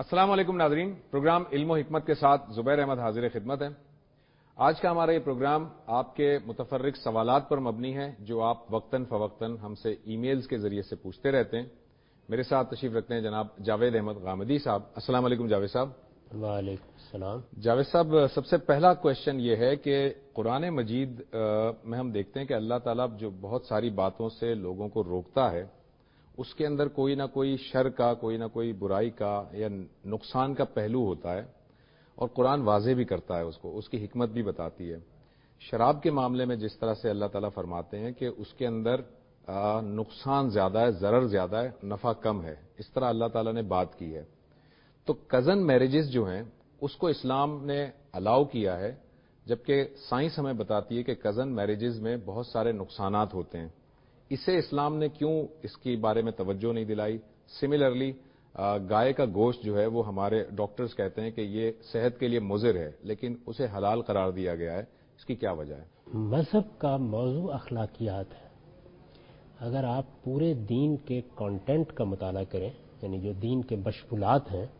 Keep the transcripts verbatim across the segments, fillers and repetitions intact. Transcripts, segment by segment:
السلام علیکم ناظرین، پروگرام علم و حکمت کے ساتھ زبیر احمد حاضر خدمت ہے۔ آج کا ہمارا یہ پروگرام آپ کے متفرق سوالات پر مبنی ہے جو آپ وقتاً فوقتاً ہم سے ای میلز کے ذریعے سے پوچھتے رہتے ہیں۔ میرے ساتھ تشریف رکھتے ہیں جناب جاوید احمد غامدی صاحب۔ السلام علیکم جاوید صاحب۔ وعلیکم السلام۔ جاوید صاحب، سب سے پہلا کوشچن یہ ہے کہ قرآن مجید میں ہم دیکھتے ہیں کہ اللہ تعالیٰ جو بہت ساری باتوں سے لوگوں کو روکتا ہے، اس کے اندر کوئی نہ کوئی شر کا، کوئی نہ کوئی برائی کا یا نقصان کا پہلو ہوتا ہے، اور قرآن واضح بھی کرتا ہے اس کو، اس کی حکمت بھی بتاتی ہے۔ شراب کے معاملے میں جس طرح سے اللہ تعالیٰ فرماتے ہیں کہ اس کے اندر نقصان زیادہ ہے، ضرر زیادہ ہے، نفع کم ہے، اس طرح اللہ تعالیٰ نے بات کی ہے۔ تو کزن میرجز جو ہیں اس کو اسلام نے الاؤ کیا ہے، جبکہ سائنس ہمیں بتاتی ہے کہ کزن میرجز میں بہت سارے نقصانات ہوتے ہیں۔ اسے اسلام نے کیوں اس کے بارے میں توجہ نہیں دلائی؟ سملرلی گائے کا گوشت جو ہے وہ ہمارے ڈاکٹرز کہتے ہیں کہ یہ صحت کے لیے مضر ہے، لیکن اسے حلال قرار دیا گیا ہے، اس کی کیا وجہ ہے؟ مذہب کا موضوع اخلاقیات ہے۔ اگر آپ پورے دین کے کانٹینٹ کا مطالعہ کریں، یعنی جو دین کے مشمولات ہیں،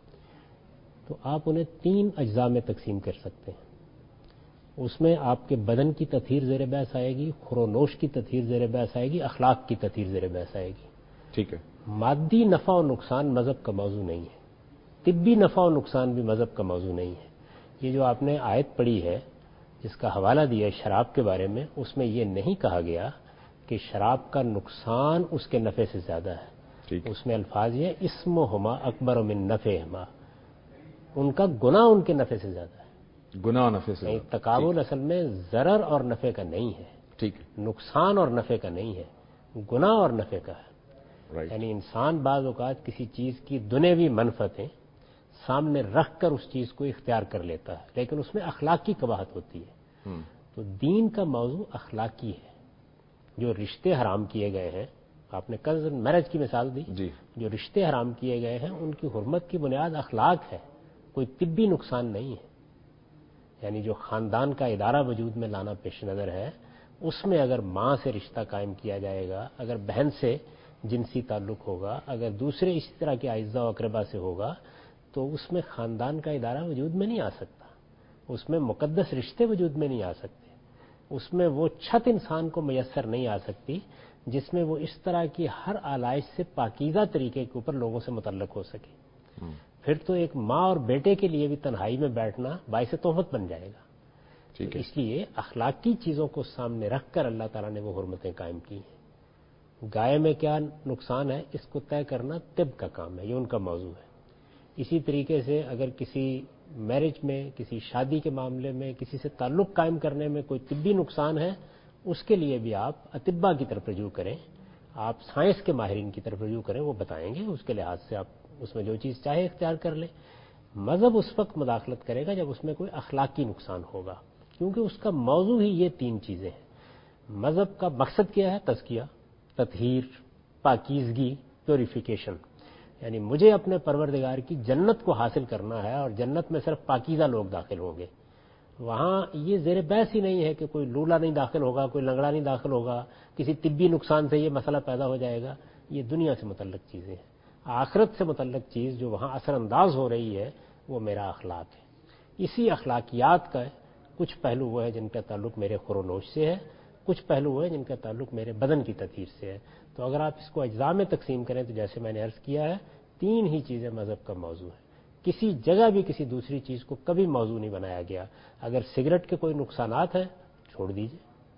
تو آپ انہیں تین اجزاء میں تقسیم کر سکتے ہیں۔ اس میں آپ کے بدن کی تطہیر زیر بحث آئے گی، خورونوش کی تطہیر زیر بحث آئے گی، اخلاق کی تطہیر زیر بحث آئے گی۔ ٹھیک ہے۔ مادی نفع و نقصان مذہب کا موضوع نہیں ہے، طبی نفع و نقصان بھی مذہب کا موضوع نہیں ہے۔ یہ جو آپ نے آیت پڑھی ہے جس کا حوالہ دیا ہے شراب کے بارے میں، اس میں یہ نہیں کہا گیا کہ شراب کا نقصان اس کے نفع سے زیادہ ہے۔ ٹھیک۔ اس میں الفاظ یہ اسمہما اکبر من نفعہما، ان کا گناہ ان کے نفع سے زیادہ ہے۔ گناہ نفع سے زیادہ۔ تقابل اصل میں ضرر اور نفع کا نہیں ہے، ٹھیک، نقصان اور نفع کا نہیں ہے، گناہ اور نفع کا ہے۔ رائٹ۔ یعنی انسان بعض اوقات کسی چیز کی دنیوی منفعتیں سامنے رکھ کر اس چیز کو اختیار کر لیتا ہے، لیکن اس میں اخلاقی قباحت ہوتی ہے۔ تو دین کا موضوع اخلاقی ہے۔ جو رشتے حرام کیے گئے ہیں، آپ نے کزن میرج کی مثال دی، جی۔ جو رشتے حرام کیے گئے ہیں ان کی حرمت کی بنیاد اخلاق ہے، کوئی طبی نقصان نہیں ہے۔ یعنی جو خاندان کا ادارہ وجود میں لانا پیش نظر ہے، اس میں اگر ماں سے رشتہ قائم کیا جائے گا، اگر بہن سے جنسی تعلق ہوگا، اگر دوسرے اسی طرح کے اعزاء و اقربا سے ہوگا، تو اس میں خاندان کا ادارہ وجود میں نہیں آ سکتا، اس میں مقدس رشتے وجود میں نہیں آ سکتے، اس میں وہ چھت انسان کو میسر نہیں آ سکتی جس میں وہ اس طرح کی ہر آلائش سے پاکیزہ طریقے کے اوپر لوگوں سے متعلق ہو سکے۔ پھر تو ایک ماں اور بیٹے کے لیے بھی تنہائی میں بیٹھنا باعث تہمت بن جائے گا۔ ٹھیک ہے۔ اس لیے اخلاقی چیزوں کو سامنے رکھ کر اللہ تعالیٰ نے وہ حرمتیں قائم کی ہیں۔ گائے میں کیا نقصان ہے اس کو طے کرنا طب کا کام ہے، یہ ان کا موضوع ہے۔ اسی طریقے سے اگر کسی میرج میں، کسی شادی کے معاملے میں، کسی سے تعلق قائم کرنے میں کوئی طبی نقصان ہے، اس کے لیے بھی آپ اطباء کی طرف رجوع کریں، آپ سائنس کے ماہرین کی طرف رجوع کریں، وہ بتائیں گے، اس کے لحاظ سے آپ اس میں جو چیز چاہے اختیار کر لیں۔ مذہب اس وقت مداخلت کرے گا جب اس میں کوئی اخلاقی نقصان ہوگا، کیونکہ اس کا موضوع ہی یہ تین چیزیں ہیں۔ مذہب کا مقصد کیا ہے؟ تزکیہ، تطہیر، پاکیزگی، پیوریفیکیشن۔ یعنی مجھے اپنے پروردگار کی جنت کو حاصل کرنا ہے، اور جنت میں صرف پاکیزہ لوگ داخل ہوں گے۔ وہاں یہ زیر بحث ہی نہیں ہے کہ کوئی لولا نہیں داخل ہوگا، کوئی لنگڑا نہیں داخل ہوگا، کسی طبی نقصان سے یہ مسئلہ پیدا ہو جائے گا۔ یہ دنیا سے متعلق چیزیں ہیں۔ آخرت سے متعلق چیز جو وہاں اثر انداز ہو رہی ہے وہ میرا اخلاق ہے۔ اسی اخلاقیات کا کچھ پہلو وہ ہے جن کا تعلق میرے خورونوش سے ہے، کچھ پہلو وہ ہے جن کا تعلق میرے بدن کی تطہیر سے ہے۔ تو اگر آپ اس کو اجزاء میں تقسیم کریں تو جیسے میں نے عرض کیا ہے، تین ہی چیزیں مذہب کا موضوع ہے۔ کسی جگہ بھی کسی دوسری چیز کو کبھی موضوع نہیں بنایا گیا۔ اگر سگریٹ کے کوئی نقصانات ہیں چھوڑ دیجئے،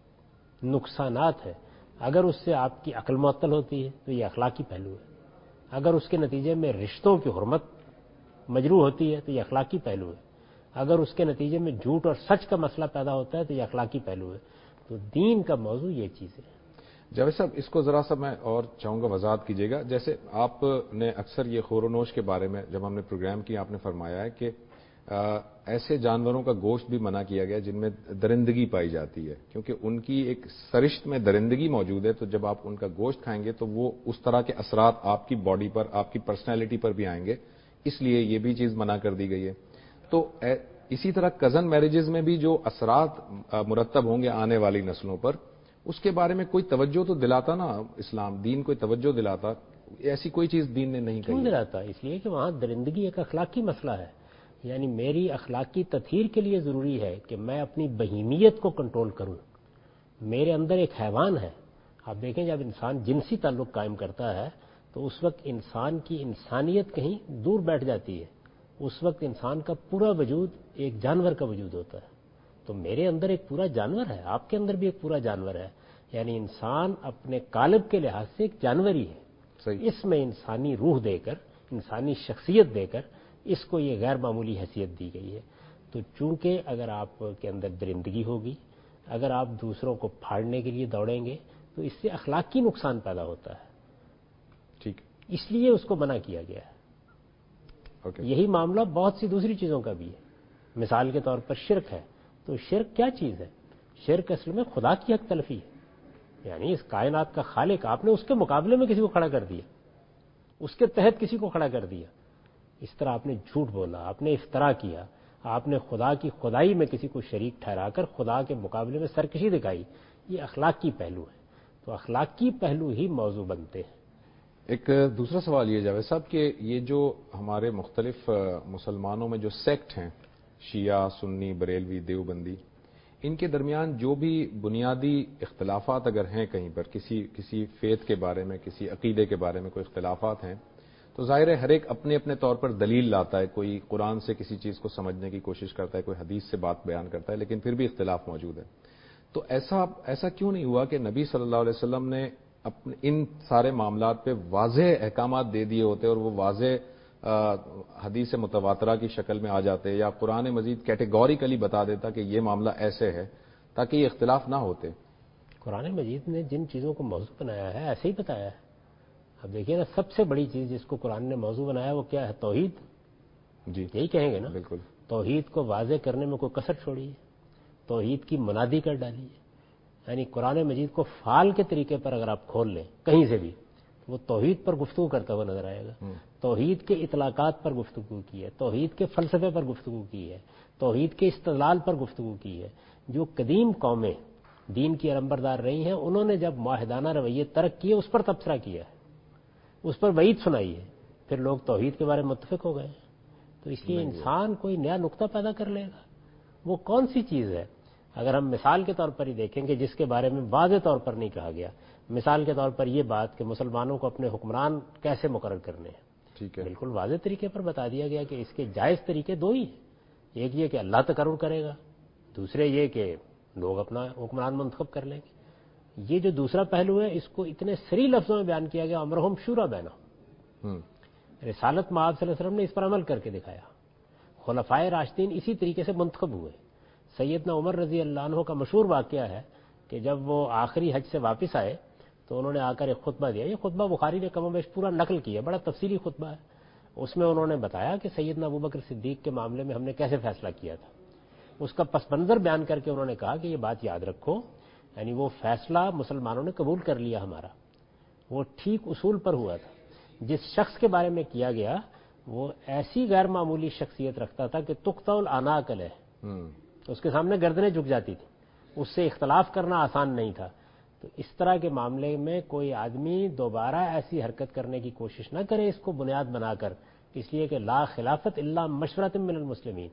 نقصانات ہیں۔ اگر اس سے آپ کی عقل معطل ہوتی ہے تو یہ اخلاقی پہلو ہے۔ اگر اس کے نتیجے میں رشتوں کی حرمت مجروح ہوتی ہے تو یہ اخلاقی پہلو ہے۔ اگر اس کے نتیجے میں جھوٹ اور سچ کا مسئلہ پیدا ہوتا ہے تو یہ اخلاقی پہلو ہے۔ تو دین کا موضوع یہ چیز ہے۔ جاوید صاحب، اس کو ذرا سا میں اور چاہوں گا وضاحت کیجیے گا۔ جیسے آپ نے اکثر یہ خورونوش کے بارے میں جب ہم نے پروگرام کیا، آپ نے فرمایا ہے کہ ایسے جانوروں کا گوشت بھی منع کیا گیا جن میں درندگی پائی جاتی ہے، کیونکہ ان کی ایک سرشت میں درندگی موجود ہے، تو جب آپ ان کا گوشت کھائیں گے تو وہ اس طرح کے اثرات آپ کی باڈی پر، آپ کی پرسنالٹی پر بھی آئیں گے، اس لیے یہ بھی چیز منع کر دی گئی ہے۔ تو اسی طرح کزن میرجز میں بھی جو اثرات مرتب ہوں گے آنے والی نسلوں پر، اس کے بارے میں کوئی توجہ تو دلاتا نا اسلام، دین کوئی توجہ دلاتا ایسی کوئی چیز دین نے نہیں کیوں کہی. دلاتا؟ اس لیے کہ وہاں درندگی ایک اخلاقی مسئلہ ہے. یعنی میری اخلاقی تطہیر کے لیے ضروری ہے کہ میں اپنی بہیمیت کو کنٹرول کروں. میرے اندر ایک حیوان ہے. آپ دیکھیں جب انسان جنسی تعلق قائم کرتا ہے تو اس وقت انسان کی انسانیت کہیں دور بیٹھ جاتی ہے. اس وقت انسان کا پورا وجود ایک جانور کا وجود ہوتا ہے. تو میرے اندر ایک پورا جانور ہے, آپ کے اندر بھی ایک پورا جانور ہے. یعنی انسان اپنے قالب کے لحاظ سے ایک جانور ہی ہے. صحیح. اس میں انسانی روح دے کر, انسانی شخصیت دے کر اس کو یہ غیر معمولی حیثیت دی گئی ہے. تو چونکہ اگر آپ کے اندر درندگی ہوگی, اگر آپ دوسروں کو پھاڑنے کے لیے دوڑیں گے تو اس سے اخلاقی نقصان پیدا ہوتا ہے. ٹھیک. اس لیے اس کو منع کیا گیا ہے. okay. یہی معاملہ بہت سی دوسری چیزوں کا بھی ہے. مثال کے طور پر شرک ہے. تو شرک کیا چیز ہے؟ شرک اصل میں خدا کی حق تلفی ہے. یعنی اس کائنات کا خالق آپ نے اس کے مقابلے میں کسی کو کھڑا کر دیا, اس کے تحت کسی کو کھڑا کر دیا. اس طرح آپ نے جھوٹ بولا, آپ نے افترا کیا, آپ نے خدا کی خدائی میں کسی کو شریک ٹھہرا کر خدا کے مقابلے میں سرکشی دکھائی. یہ اخلاقی پہلو ہے. تو اخلاقی پہلو ہی موضوع بنتے ہیں. ایک دوسرا سوال یہ جاوید صاحب کہ یہ جو ہمارے مختلف مسلمانوں میں جو سیکٹ ہیں, شیعہ, سنی, بریلوی, دیوبندی, ان کے درمیان جو بھی بنیادی اختلافات اگر ہیں کہیں پر, کسی کسی فیتھ کے بارے میں, کسی عقیدے کے بارے میں کوئی اختلافات ہیں, تو ظاہر ہے ہر ایک اپنے اپنے طور پر دلیل لاتا ہے. کوئی قرآن سے کسی چیز کو سمجھنے کی کوشش کرتا ہے, کوئی حدیث سے بات بیان کرتا ہے, لیکن پھر بھی اختلاف موجود ہے. تو ایسا ایسا کیوں نہیں ہوا کہ نبی صلی اللہ علیہ وسلم نے اپنے ان سارے معاملات پہ واضح احکامات دے دیے ہوتے اور وہ واضح حدیث متواترہ کی شکل میں آ جاتے, یا قرآن مجید کیٹیگوریکلی بتا دیتا کہ یہ معاملہ ایسے ہے, تاکہ یہ اختلاف نہ ہوتے. قرآن مجید نے جن چیزوں کو موضوع بنایا ہے ایسے ہی بتایا ہے. اب دیکھیے نا, سب سے بڑی چیز جس کو قرآن نے موضوع بنایا وہ کیا ہے؟ توحید. جی یہی کہیں گے نا. بالکل. توحید کو واضح کرنے میں کوئی کسر چھوڑی ہے, توحید کی منادی کر ڈالی ہے. یعنی قرآن مجید کو فعال کے طریقے پر اگر آپ کھول لیں کہیں سے بھی, تو وہ توحید پر گفتگو کرتا ہوا نظر آئے گا. توحید کے اطلاقات پر گفتگو کی ہے, توحید کے فلسفے پر گفتگو کی ہے, توحید کے استدلال پر گفتگو کی ہے. جو قدیم قومیں دین کی علمبردار رہی ہیں, انہوں نے جب معاہدانہ رویے ترک کیے اس پر تبصرہ کیا ہے, اس پر وعید سنائی ہے, پھر لوگ توحید کے بارے میں متفق ہو گئے. تو اس لیے انسان کوئی نیا نقطہ پیدا کر لے گا. وہ کون سی چیز ہے؟ اگر ہم مثال کے طور پر ہی دیکھیں کہ جس کے بارے میں واضح طور پر نہیں کہا گیا, مثال کے طور پر یہ بات کہ مسلمانوں کو اپنے حکمران کیسے مقرر کرنے ہیں, ٹھیک ہے, بالکل واضح طریقے پر بتا دیا گیا کہ اس کے جائز طریقے دو ہی ہیں. ایک یہ کہ اللہ تقرر کرے گا, دوسرے یہ کہ لوگ اپنا حکمران منتخب کر لیں گے. یہ جو دوسرا پہلو ہے اس کو اتنے سری لفظوں میں بیان کیا گیا, امرہم شورا بینہم. رسالت مآب صلی اللہ علیہ وسلم نے اس پر عمل کر کے دکھایا. خلفائے راشدین اسی طریقے سے منتخب ہوئے. سیدنا عمر رضی اللہ عنہ کا مشہور واقعہ ہے کہ جب وہ آخری حج سے واپس آئے تو انہوں نے آ کر ایک خطبہ دیا. یہ خطبہ بخاری نے کم و بیش پورا نقل کیا, بڑا تفصیلی خطبہ ہے. اس میں انہوں نے بتایا کہ سیدنا ابوبکر صدیق کے معاملے میں ہم نے کیسے فیصلہ کیا تھا. اس کا پس منظر بیان کر کے انہوں نے کہا کہ یہ بات یاد رکھو, یعنی وہ فیصلہ مسلمانوں نے قبول کر لیا ہمارا, وہ ٹھیک اصول پر ہوا تھا. جس شخص کے بارے میں کیا گیا وہ ایسی غیر معمولی شخصیت رکھتا تھا کہ تقطع الاعناق ہے, اس کے سامنے گردنیں جھک جاتی تھی, اس سے اختلاف کرنا آسان نہیں تھا. تو اس طرح کے معاملے میں کوئی آدمی دوبارہ ایسی حرکت کرنے کی کوشش نہ کرے اس کو بنیاد بنا کر, اس لیے کہ لا خلافت الا مشورۃ من المسلمین,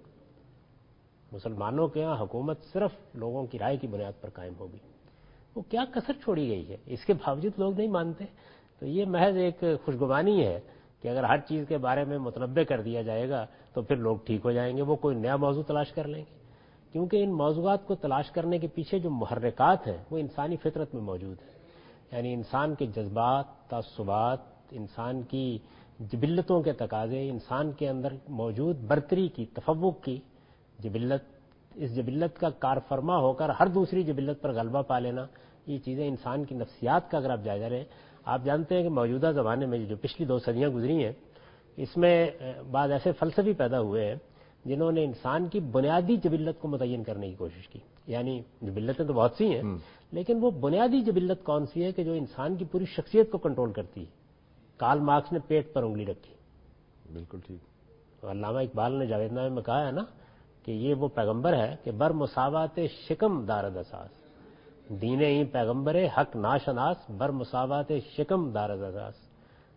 مسلمانوں کے یہاں حکومت صرف لوگوں کی رائے کی بنیاد پر قائم ہوگی. وہ کیا کسر چھوڑی گئی ہے, اس کے باوجود لوگ نہیں مانتے. تو یہ محض ایک خوشگمانی ہے کہ اگر ہر چیز کے بارے میں متنبع کر دیا جائے گا تو پھر لوگ ٹھیک ہو جائیں گے, وہ کوئی نیا موضوع تلاش کر لیں گے. کیونکہ ان موضوعات کو تلاش کرنے کے پیچھے جو محرکات ہیں وہ انسانی فطرت میں موجود ہیں. یعنی انسان کے جذبات, تعصبات, انسان کی جبلتوں کے تقاضے, انسان کے اندر موجود برتری کی, تفوق کی جبلت, اس جبلت کا کار فرما ہو کر ہر دوسری جبلت پر غلبہ پا لینا, یہ چیزیں انسان کی نفسیات کا اگر آپ جائزہ لیں. آپ جانتے ہیں کہ موجودہ زمانے میں جو پچھلی دو صدیاں گزری ہیں اس میں بعض ایسے فلسفی پیدا ہوئے ہیں جنہوں نے انسان کی بنیادی جبلت کو متعین کرنے کی کوشش کی. یعنی جبلتیں تو بہت سی ہیں لیکن وہ بنیادی جبلت کون سی ہے کہ جو انسان کی پوری شخصیت کو کنٹرول کرتی ہے. کارل مارکس نے پیٹ پر انگلی رکھی. بالکل ٹھیک. علامہ اقبال نے جاوید نامے میں کہا ہے نا کہ یہ وہ پیغمبر ہے کہ بر مساوات شکم دارد اساس, دین ہی پیغمبر حق ناشناس بر مساوات شکم دارد اساس.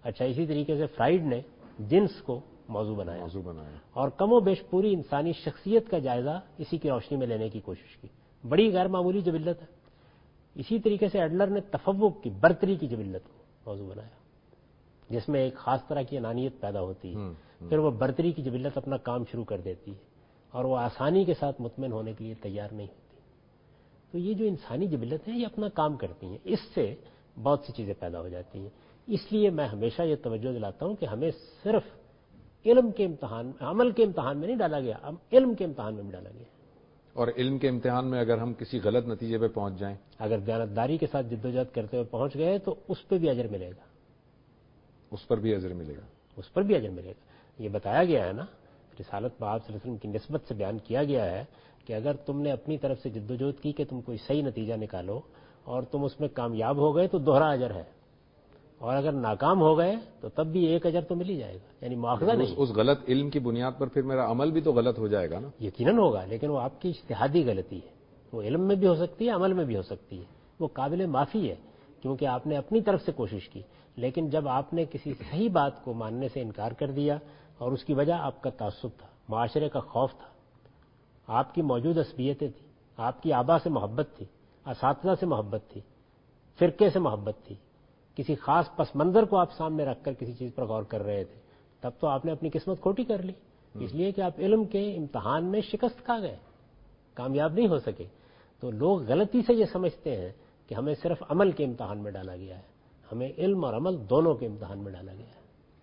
اچھا اسی طریقے سے فرائڈ نے جنس کو موضوع بنایا موضوع بنایا اور کم و بیش پوری انسانی شخصیت کا جائزہ اسی کی روشنی میں لینے کی کوشش کی. بڑی غیر معمولی جبلت ہے. اسی طریقے سے ایڈلر نے تفوق کی برتری کی جبلت کو موضوع بنایا جس میں ایک خاص طرح کی انانیت پیدا ہوتی ہے, پھر وہ برتری کی جبلت اپنا کام شروع کر دیتی ہے اور وہ آسانی کے ساتھ مطمئن ہونے کے لیے تیار نہیں ہوتی. تو یہ جو انسانی جبلت ہے یہ اپنا کام کرتی ہیں, اس سے بہت سی چیزیں پیدا ہو جاتی ہیں. اس لیے میں ہمیشہ یہ توجہ دلاتا ہوں کہ ہمیں صرف علم کے امتحان عمل کے امتحان میں نہیں ڈالا گیا, اب علم کے امتحان میں بھی ڈالا گیا. اور علم کے امتحان میں اگر ہم کسی غلط نتیجے پہ پہنچ جائیں, اگر دیانتداری کے ساتھ جدوجہد کرتے ہوئے پہنچ گئے تو اس پہ بھی اجر ملے گا, اس پر بھی اجر ملے گا, اس پر بھی اجر ملے گا. یہ بتایا گیا ہے نا, رسالت میں آپ صلی اللہ علیہ وسلم کی نسبت سے بیان کیا گیا ہے کہ اگر تم نے اپنی طرف سے جدوجہد کی کہ تم کوئی صحیح نتیجہ نکالو اور تم اس میں کامیاب ہو گئے تو دوہرا اجر ہے, اور اگر ناکام ہو گئے تو تب بھی ایک اجر تو مل ہی جائے گا, یعنی مواخذہ نہیں. اس غلط علم کی بنیاد پر پھر میرا عمل بھی تو غلط ہو جائے گا نا. یقیناً ہوگا, لیکن وہ آپ کی اجتہادی غلطی ہے, وہ علم میں بھی ہو سکتی ہے, عمل میں بھی ہو سکتی ہے, وہ قابل معافی ہے کیونکہ آپ نے اپنی طرف سے کوشش کی. لیکن جب آپ نے کسی صحیح بات کو ماننے سے انکار کر دیا اور اس کی وجہ آپ کا تعصب تھا, معاشرے کا خوف تھا, آپ کی موجود عصبیتیں تھیں, آپ کی آبا سے محبت تھی, اساتذہ سے محبت تھی, فرقے سے محبت تھی, کسی خاص پس منظر کو آپ سامنے رکھ کر کسی چیز پر غور کر رہے تھے, تب تو آپ نے اپنی قسمت کھوٹی کر لی, اس لیے کہ آپ علم کے امتحان میں شکست کھا گئے, کامیاب نہیں ہو سکے. تو لوگ غلطی سے یہ سمجھتے ہیں کہ ہمیں صرف عمل کے امتحان میں ڈالا گیا ہے, ہمیں علم اور عمل دونوں کے امتحان میں ڈالا گیا ہے.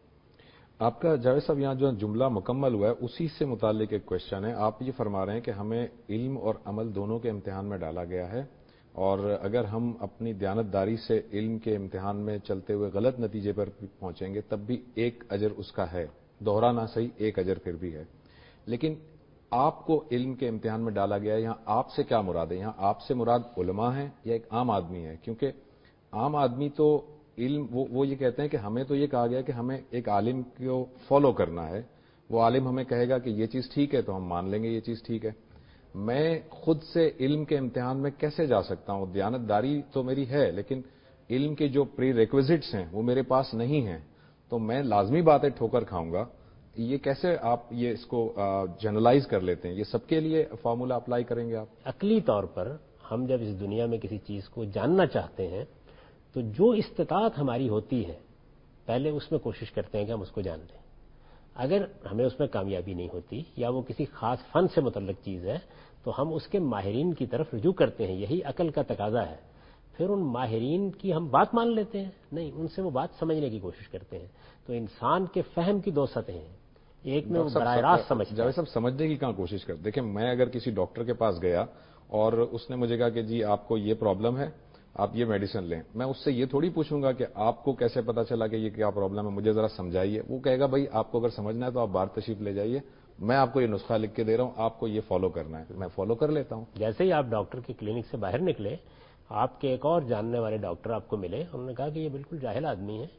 آپ کا جاوید صاحب یہاں جو جملہ مکمل ہوا ہے اسی سے متعلق ایک کوشچن ہے. آپ یہ فرما رہے ہیں کہ ہمیں علم اور عمل دونوں کے امتحان میں ڈالا گیا ہے, اور اگر ہم اپنی دیانتداری سے علم کے امتحان میں چلتے ہوئے غلط نتیجے پر پہنچیں گے تب بھی ایک اجر اس کا ہے, دوہرا نہ صحیح ایک اجر پھر بھی ہے. لیکن آپ کو علم کے امتحان میں ڈالا گیا ہے, یہاں آپ سے کیا مراد ہے؟ یہاں آپ سے مراد علماء ہیں یا ایک عام آدمی ہے؟ کیونکہ عام آدمی تو علم وہ, وہ یہ کہتے ہیں کہ ہمیں تو یہ کہا گیا کہ ہمیں ایک عالم کو فالو کرنا ہے, وہ عالم ہمیں کہے گا کہ یہ چیز ٹھیک ہے تو ہم مان لیں گے یہ چیز ٹھیک ہے. میں خود سے علم کے امتحان میں کیسے جا سکتا ہوں؟ دیانتداری تو میری ہے لیکن علم کے جو پری ریکویزٹس ہیں وہ میرے پاس نہیں ہیں, تو میں لازمی بات ہے ٹھوکر کھاؤں گا. یہ کیسے آپ یہ اس کو جنرلائز کر لیتے ہیں؟ یہ سب کے لیے فارمولا اپلائی کریں گے آپ؟ عقلی طور پر ہم جب اس دنیا میں کسی چیز کو جاننا چاہتے ہیں تو جو استطاعت ہماری ہوتی ہے پہلے اس میں کوشش کرتے ہیں کہ ہم اس کو جان لیں. اگر ہمیں اس میں کامیابی نہیں ہوتی یا وہ کسی خاص فن سے متعلق چیز ہے تو ہم اس کے ماہرین کی طرف رجوع کرتے ہیں, یہی عقل کا تقاضا ہے. پھر ان ماہرین کی ہم بات مان لیتے ہیں نہیں, ان سے وہ بات سمجھنے کی کوشش کرتے ہیں. تو انسان کے فہم کی دو سطحیں ہیں, ایک میں وہ براہ راست سمجھتا ہے. جاوید صاحب سمجھنے کی کہاں کوشش کرتے؟ دیکھیں میں اگر کسی ڈاکٹر کے پاس گیا اور اس نے مجھے کہا کہ جی آپ کو یہ پرابلم ہے, آپ یہ میڈیسن لیں, میں اس سے یہ تھوڑی پوچھوں گا کہ آپ کو کیسے پتا چلا کہ یہ کیا پرابلم ہے, مجھے ذرا سمجھائیے. وہ کہے گا بھائی آپ کو اگر سمجھنا ہے تو آپ باہر تشریف لے جائیے, میں آپ کو یہ نسخہ لکھ کے دے رہا ہوں, آپ کو یہ فالو کرنا ہے, میں فالو کر لیتا ہوں. جیسے ہی آپ ڈاکٹر کی کلینک سے باہر نکلے آپ کے ایک اور جاننے والے ڈاکٹر آپ کو ملے, انہوں نے کہا کہ یہ بالکل جاہل آدمی ہے,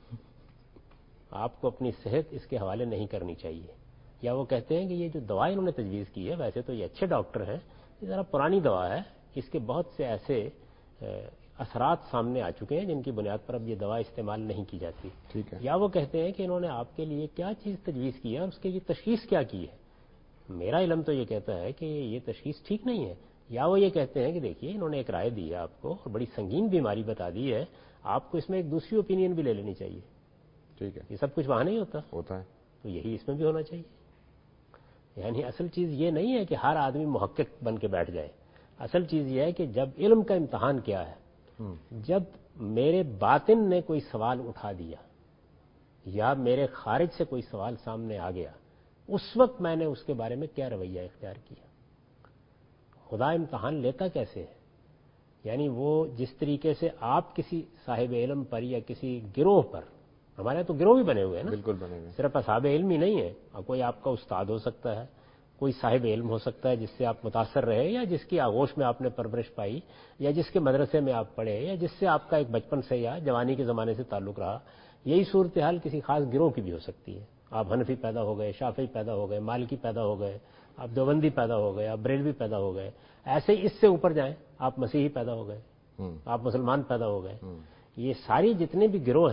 آپ کو اپنی صحت اس کے حوالے نہیں کرنی چاہیے. یا وہ کہتے ہیں کہ یہ جو دوا انہوں نے تجویز کی ہے ویسے تو یہ اچھے ڈاکٹر ہیں, یہ ذرا پرانی دوا ہے, اس کے بہت سے ایسے اثرات سامنے آ چکے ہیں جن کی بنیاد پر اب یہ دوا استعمال نہیں کی جاتی. ٹھیک ہے. یا وہ کہتے ہیں کہ انہوں نے آپ کے لیے کیا چیز تجویز کی ہے اور اس کے لیے تشخیص کیا کی ہے, میرا علم تو یہ کہتا ہے کہ یہ تشخیص ٹھیک نہیں ہے. یا وہ یہ کہتے ہیں کہ دیکھیے انہوں نے ایک رائے دی ہے آپ کو اور بڑی سنگین بیماری بتا دی ہے, آپ کو اس میں ایک دوسری اوپینین بھی لے لینی چاہیے. ٹھیک ہے. یہ سب کچھ وہاں نہیں ہوتا ہوتا ہے, تو یہی اس میں بھی ہونا چاہیے. یعنی اصل چیز یہ نہیں ہے کہ ہر آدمی محقق بن کے بیٹھ جائے, اصل چیز یہ ہے کہ جب علم کا امتحان کیا ہے, جب میرے باطن نے کوئی سوال اٹھا دیا یا میرے خارج سے کوئی سوال سامنے آ گیا, اس وقت میں نے اس کے بارے میں کیا رویہ اختیار کیا. خدا امتحان لیتا کیسے ہے؟ یعنی وہ جس طریقے سے آپ کسی صاحب علم پر یا کسی گروہ پر, ہمارے تو گروہ بھی بنے ہوئے ہیں نا, بالکل بنے ہوئے, صرف اصحاب علم ہی نہیں ہے, کوئی آپ کا استاد ہو سکتا ہے, کوئی صاحب علم ہو سکتا ہے جس سے آپ متاثر رہے یا جس کی آغوش میں آپ نے پرورش پائی یا جس کے مدرسے میں آپ پڑھے یا جس سے آپ کا ایک بچپن سے یا جوانی کے زمانے سے تعلق رہا. یہی صورتحال کسی خاص گروہ کی بھی ہو سکتی ہے. آپ حنفی پیدا ہو گئے, شافعی پیدا ہو گئے, مالکی پیدا ہو گئے, آپ دیوبندی پیدا ہو گئے, آپ بریلوی پیدا ہو گئے, ایسے ہی اس سے اوپر جائیں آپ مسیحی پیدا ہو گئے, آپ مسلمان پیدا ہو گئے. یہ ساری جتنے بھی گروہ ہیں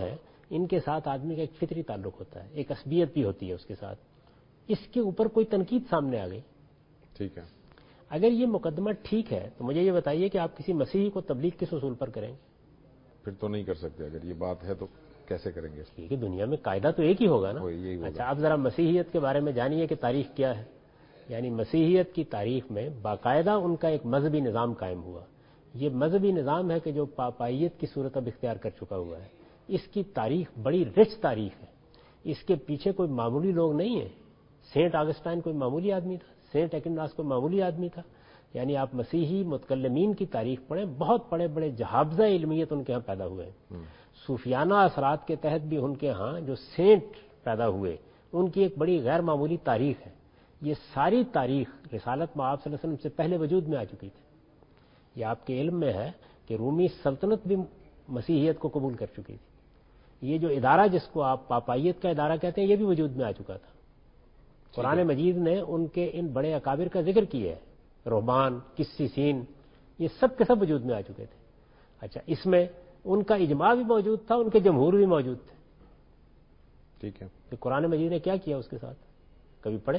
ان کے ساتھ آدمی کا ایک فطری تعلق ہوتا ہے، ایک عصبیت بھی ہوتی ہے اس کے ساتھ. اس کے اوپر کوئی تنقید سامنے آ گئی، ٹھیک ہے، اگر یہ مقدمہ ٹھیک ہے تو مجھے یہ بتائیے کہ آپ کسی مسیحی کو تبلیغ کس اصول پر کریں گے؟ پھر تو نہیں کر سکتے. اگر یہ بات ہے تو کیسے کریں گے؟ کیونکہ دنیا میں قاعدہ تو ایک ہی ہوگا نا. یہی ہوگا. اچھا، آپ ذرا مسیحیت کے بارے میں جانیے کہ تاریخ کیا ہے. یعنی مسیحیت کی تاریخ میں باقاعدہ ان کا ایک مذہبی نظام قائم ہوا. یہ مذہبی نظام ہے کہ جو پاپائیت کی صورت اب اختیار کر چکا ہوا ہے. اس کی تاریخ بڑی رچ تاریخ ہے. اس کے پیچھے کوئی معمولی لوگ نہیں ہیں. سینٹ آگسٹائن کوئی معمولی آدمی تھا، سینٹ ایکنڈاس کوئی معمولی آدمی تھا. یعنی آپ مسیحی متکلمین کی تاریخ پڑھیں، بہت بڑے بڑے جہابزہ علمیت ان کے ہاں پیدا ہوئے ہیں. صوفیانہ اثرات کے تحت بھی ان کے ہاں جو سینٹ پیدا ہوئے ان کی ایک بڑی غیر معمولی تاریخ ہے. یہ ساری تاریخ رسالت مآب صلی اللہ علیہ وسلم سے پہلے وجود میں آ چکی تھی. یہ آپ کے علم میں ہے کہ رومی سلطنت بھی مسیحیت کو قبول کر چکی تھی. یہ جو ادارہ جس کو آپ پاپائیت کا ادارہ کہتے ہیں یہ بھی وجود میں آ چکا تھا. قرآن مجید نے ان کے ان بڑے اکابر کا ذکر کیا ہے، رہبان، قسیسین، یہ سب کے سب وجود میں آ چکے تھے. اچھا، اس میں ان کا اجماع بھی موجود تھا، ان کے جمہور بھی موجود تھے. ٹھیک ہے، کہ قرآن مجید نے کیا کیا اس کے ساتھ کبھی پڑھے؟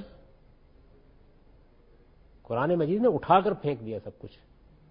قرآن مجید نے اٹھا کر پھینک دیا سب کچھ.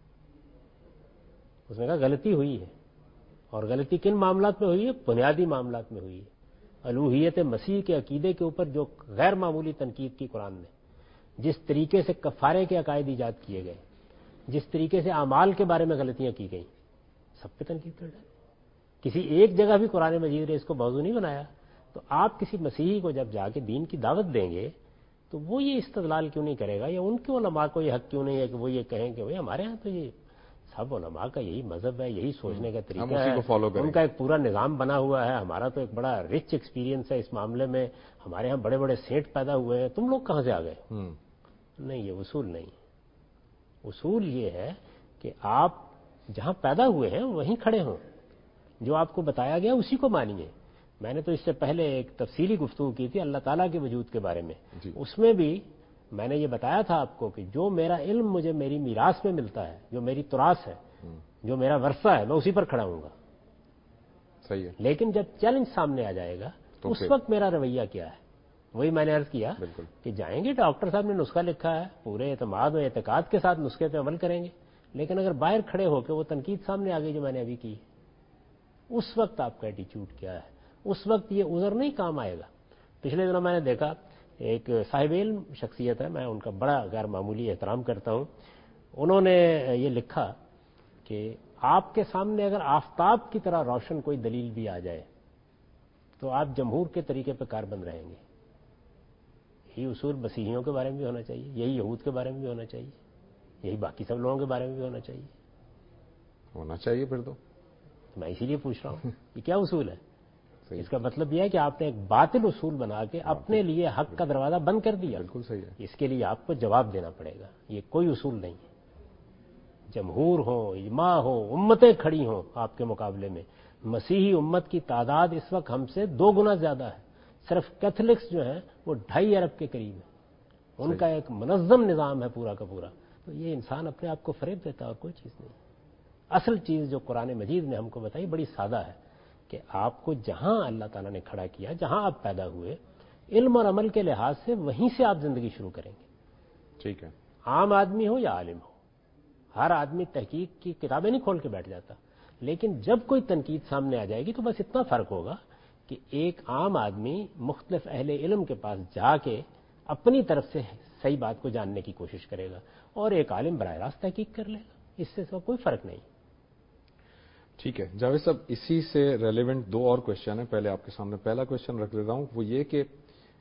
اس نے کہا غلطی ہوئی ہے، اور غلطی کن معاملات میں ہوئی ہے؟ بنیادی معاملات میں ہوئی ہے. الوہیت مسیح کے عقیدے کے اوپر جو غیر معمولی تنقید کی قرآن نے، جس طریقے سے کفارے کے عقائد ایجاد کیے گئے، جس طریقے سے اعمال کے بارے میں غلطیاں کی گئیں، سب پہ تنقید کر ڈالی. کسی ایک جگہ بھی قرآن مجید نے اس کو موضوع نہیں بنایا. تو آپ کسی مسیحی کو جب جا کے دین کی دعوت دیں گے تو وہ یہ استدلال کیوں نہیں کرے گا، یا ان کے علماء کو یہ حق کیوں نہیں ہے کہ وہ یہ کہیں کہ بھئی ہمارے ہاں تو یہ سب علماء کا یہی مذہب ہے، یہی سوچنے کا طریقہ ہے، ان کا ایک پورا نظام بنا ہوا ہے، ہمارا تو ایک بڑا رچ ایکسپیرینس ہے اس معاملے میں، ہمارے ہاں بڑے بڑے سیٹ پیدا ہوئے ہیں، تم لوگ کہاں سے آ گئے؟ نہیں، یہ اصول نہیں. اصول یہ ہے کہ آپ جہاں پیدا ہوئے ہیں وہیں کھڑے ہوں، جو آپ کو بتایا گیا اسی کو مانیے. میں نے تو اس سے پہلے ایک تفصیلی گفتگو کی تھی اللہ تعالیٰ کے وجود کے بارے میں. جی. اس میں بھی میں نے یہ بتایا تھا آپ کو کہ جو میرا علم مجھے میری میراث میں ملتا ہے، جو میری تراث ہے، جو میرا ورثہ ہے، میں اسی پر کھڑا ہوں گا. صحیح ہے. لیکن جب چیلنج سامنے آ جائے گا تو اس وقت میرا رویہ کیا ہے؟ وہی میں نے عرض کیا کہ جائیں گے، ڈاکٹر صاحب نے نسخہ لکھا ہے، پورے اعتماد و اعتقاد کے ساتھ نسخے پہ عمل کریں گے. لیکن اگر باہر کھڑے ہو کے وہ تنقید سامنے آ گئی جو میں نے ابھی کی، اس وقت آپ کا ایٹیچیوڈ کیا ہے؟ اس وقت یہ عذر نہیں کام آئے گا. پچھلے دنوں میں نے دیکھا ایک صاحب علم شخصیت ہے، میں ان کا بڑا غیر معمولی احترام کرتا ہوں. انہوں نے یہ لکھا کہ آپ کے سامنے اگر آفتاب کی طرح روشن کوئی دلیل بھی آ جائے تو آپ جمہور کے طریقے پہ کاربند رہیں گے. یہی اصول مسیحیوں کے بارے میں بھی ہونا چاہیے، یہی یہود کے بارے میں بھی ہونا چاہیے، یہی باقی سب لوگوں کے بارے میں بھی ہونا چاہیے. ہونا چاہیے. پھر تو میں اسی لیے پوچھ رہا ہوں یہ کیا اصول ہے؟ اس کا مطلب یہ ہے کہ آپ نے ایک باطل اصول بنا کے اپنے لیے حق کا دروازہ بند کر دیا. بالکل صحیح ہے. اس کے لیے آپ کو جواب دینا پڑے گا. یہ کوئی اصول نہیں ہے. جمہور ہو، اجماع ہو، امتیں کھڑی ہوں آپ کے مقابلے میں، مسیحی امت کی تعداد اس وقت ہم سے دو گنا زیادہ ہے. صرف کیتھولکس جو ہیں وہ ڈھائی ارب کے قریب ہیں. ان کا ایک منظم نظام ہے پورا کا پورا. تو یہ انسان اپنے آپ کو فریب دیتا ہے اور کوئی چیز نہیں. اصل چیز جو قرآن مجید نے ہم کو بتائی بڑی سادہ ہے کہ آپ کو جہاں اللہ تعالیٰ نے کھڑا کیا، جہاں آپ پیدا ہوئے، علم اور عمل کے لحاظ سے وہیں سے آپ زندگی شروع کریں گے. ٹھیک ہے. عام آدمی ہو یا عالم ہو، ہر آدمی تحقیق کی کتابیں نہیں کھول کے بیٹھ جاتا. لیکن جب کوئی تنقید سامنے آ جائے گی تو بس اتنا فرق ہوگا کہ ایک عام آدمی مختلف اہل علم کے پاس جا کے اپنی طرف سے صحیح بات کو جاننے کی کوشش کرے گا، اور ایک عالم براہ راست تحقیق کر لے گا. اس سے کوئی فرق نہیں. ٹھیک ہے جاوید صاحب، اسی سے ریلیونٹ دو اور کوشچن ہیں. پہلے آپ کے سامنے پہلا کوشچن رکھ دیتا ہوں، وہ یہ کہ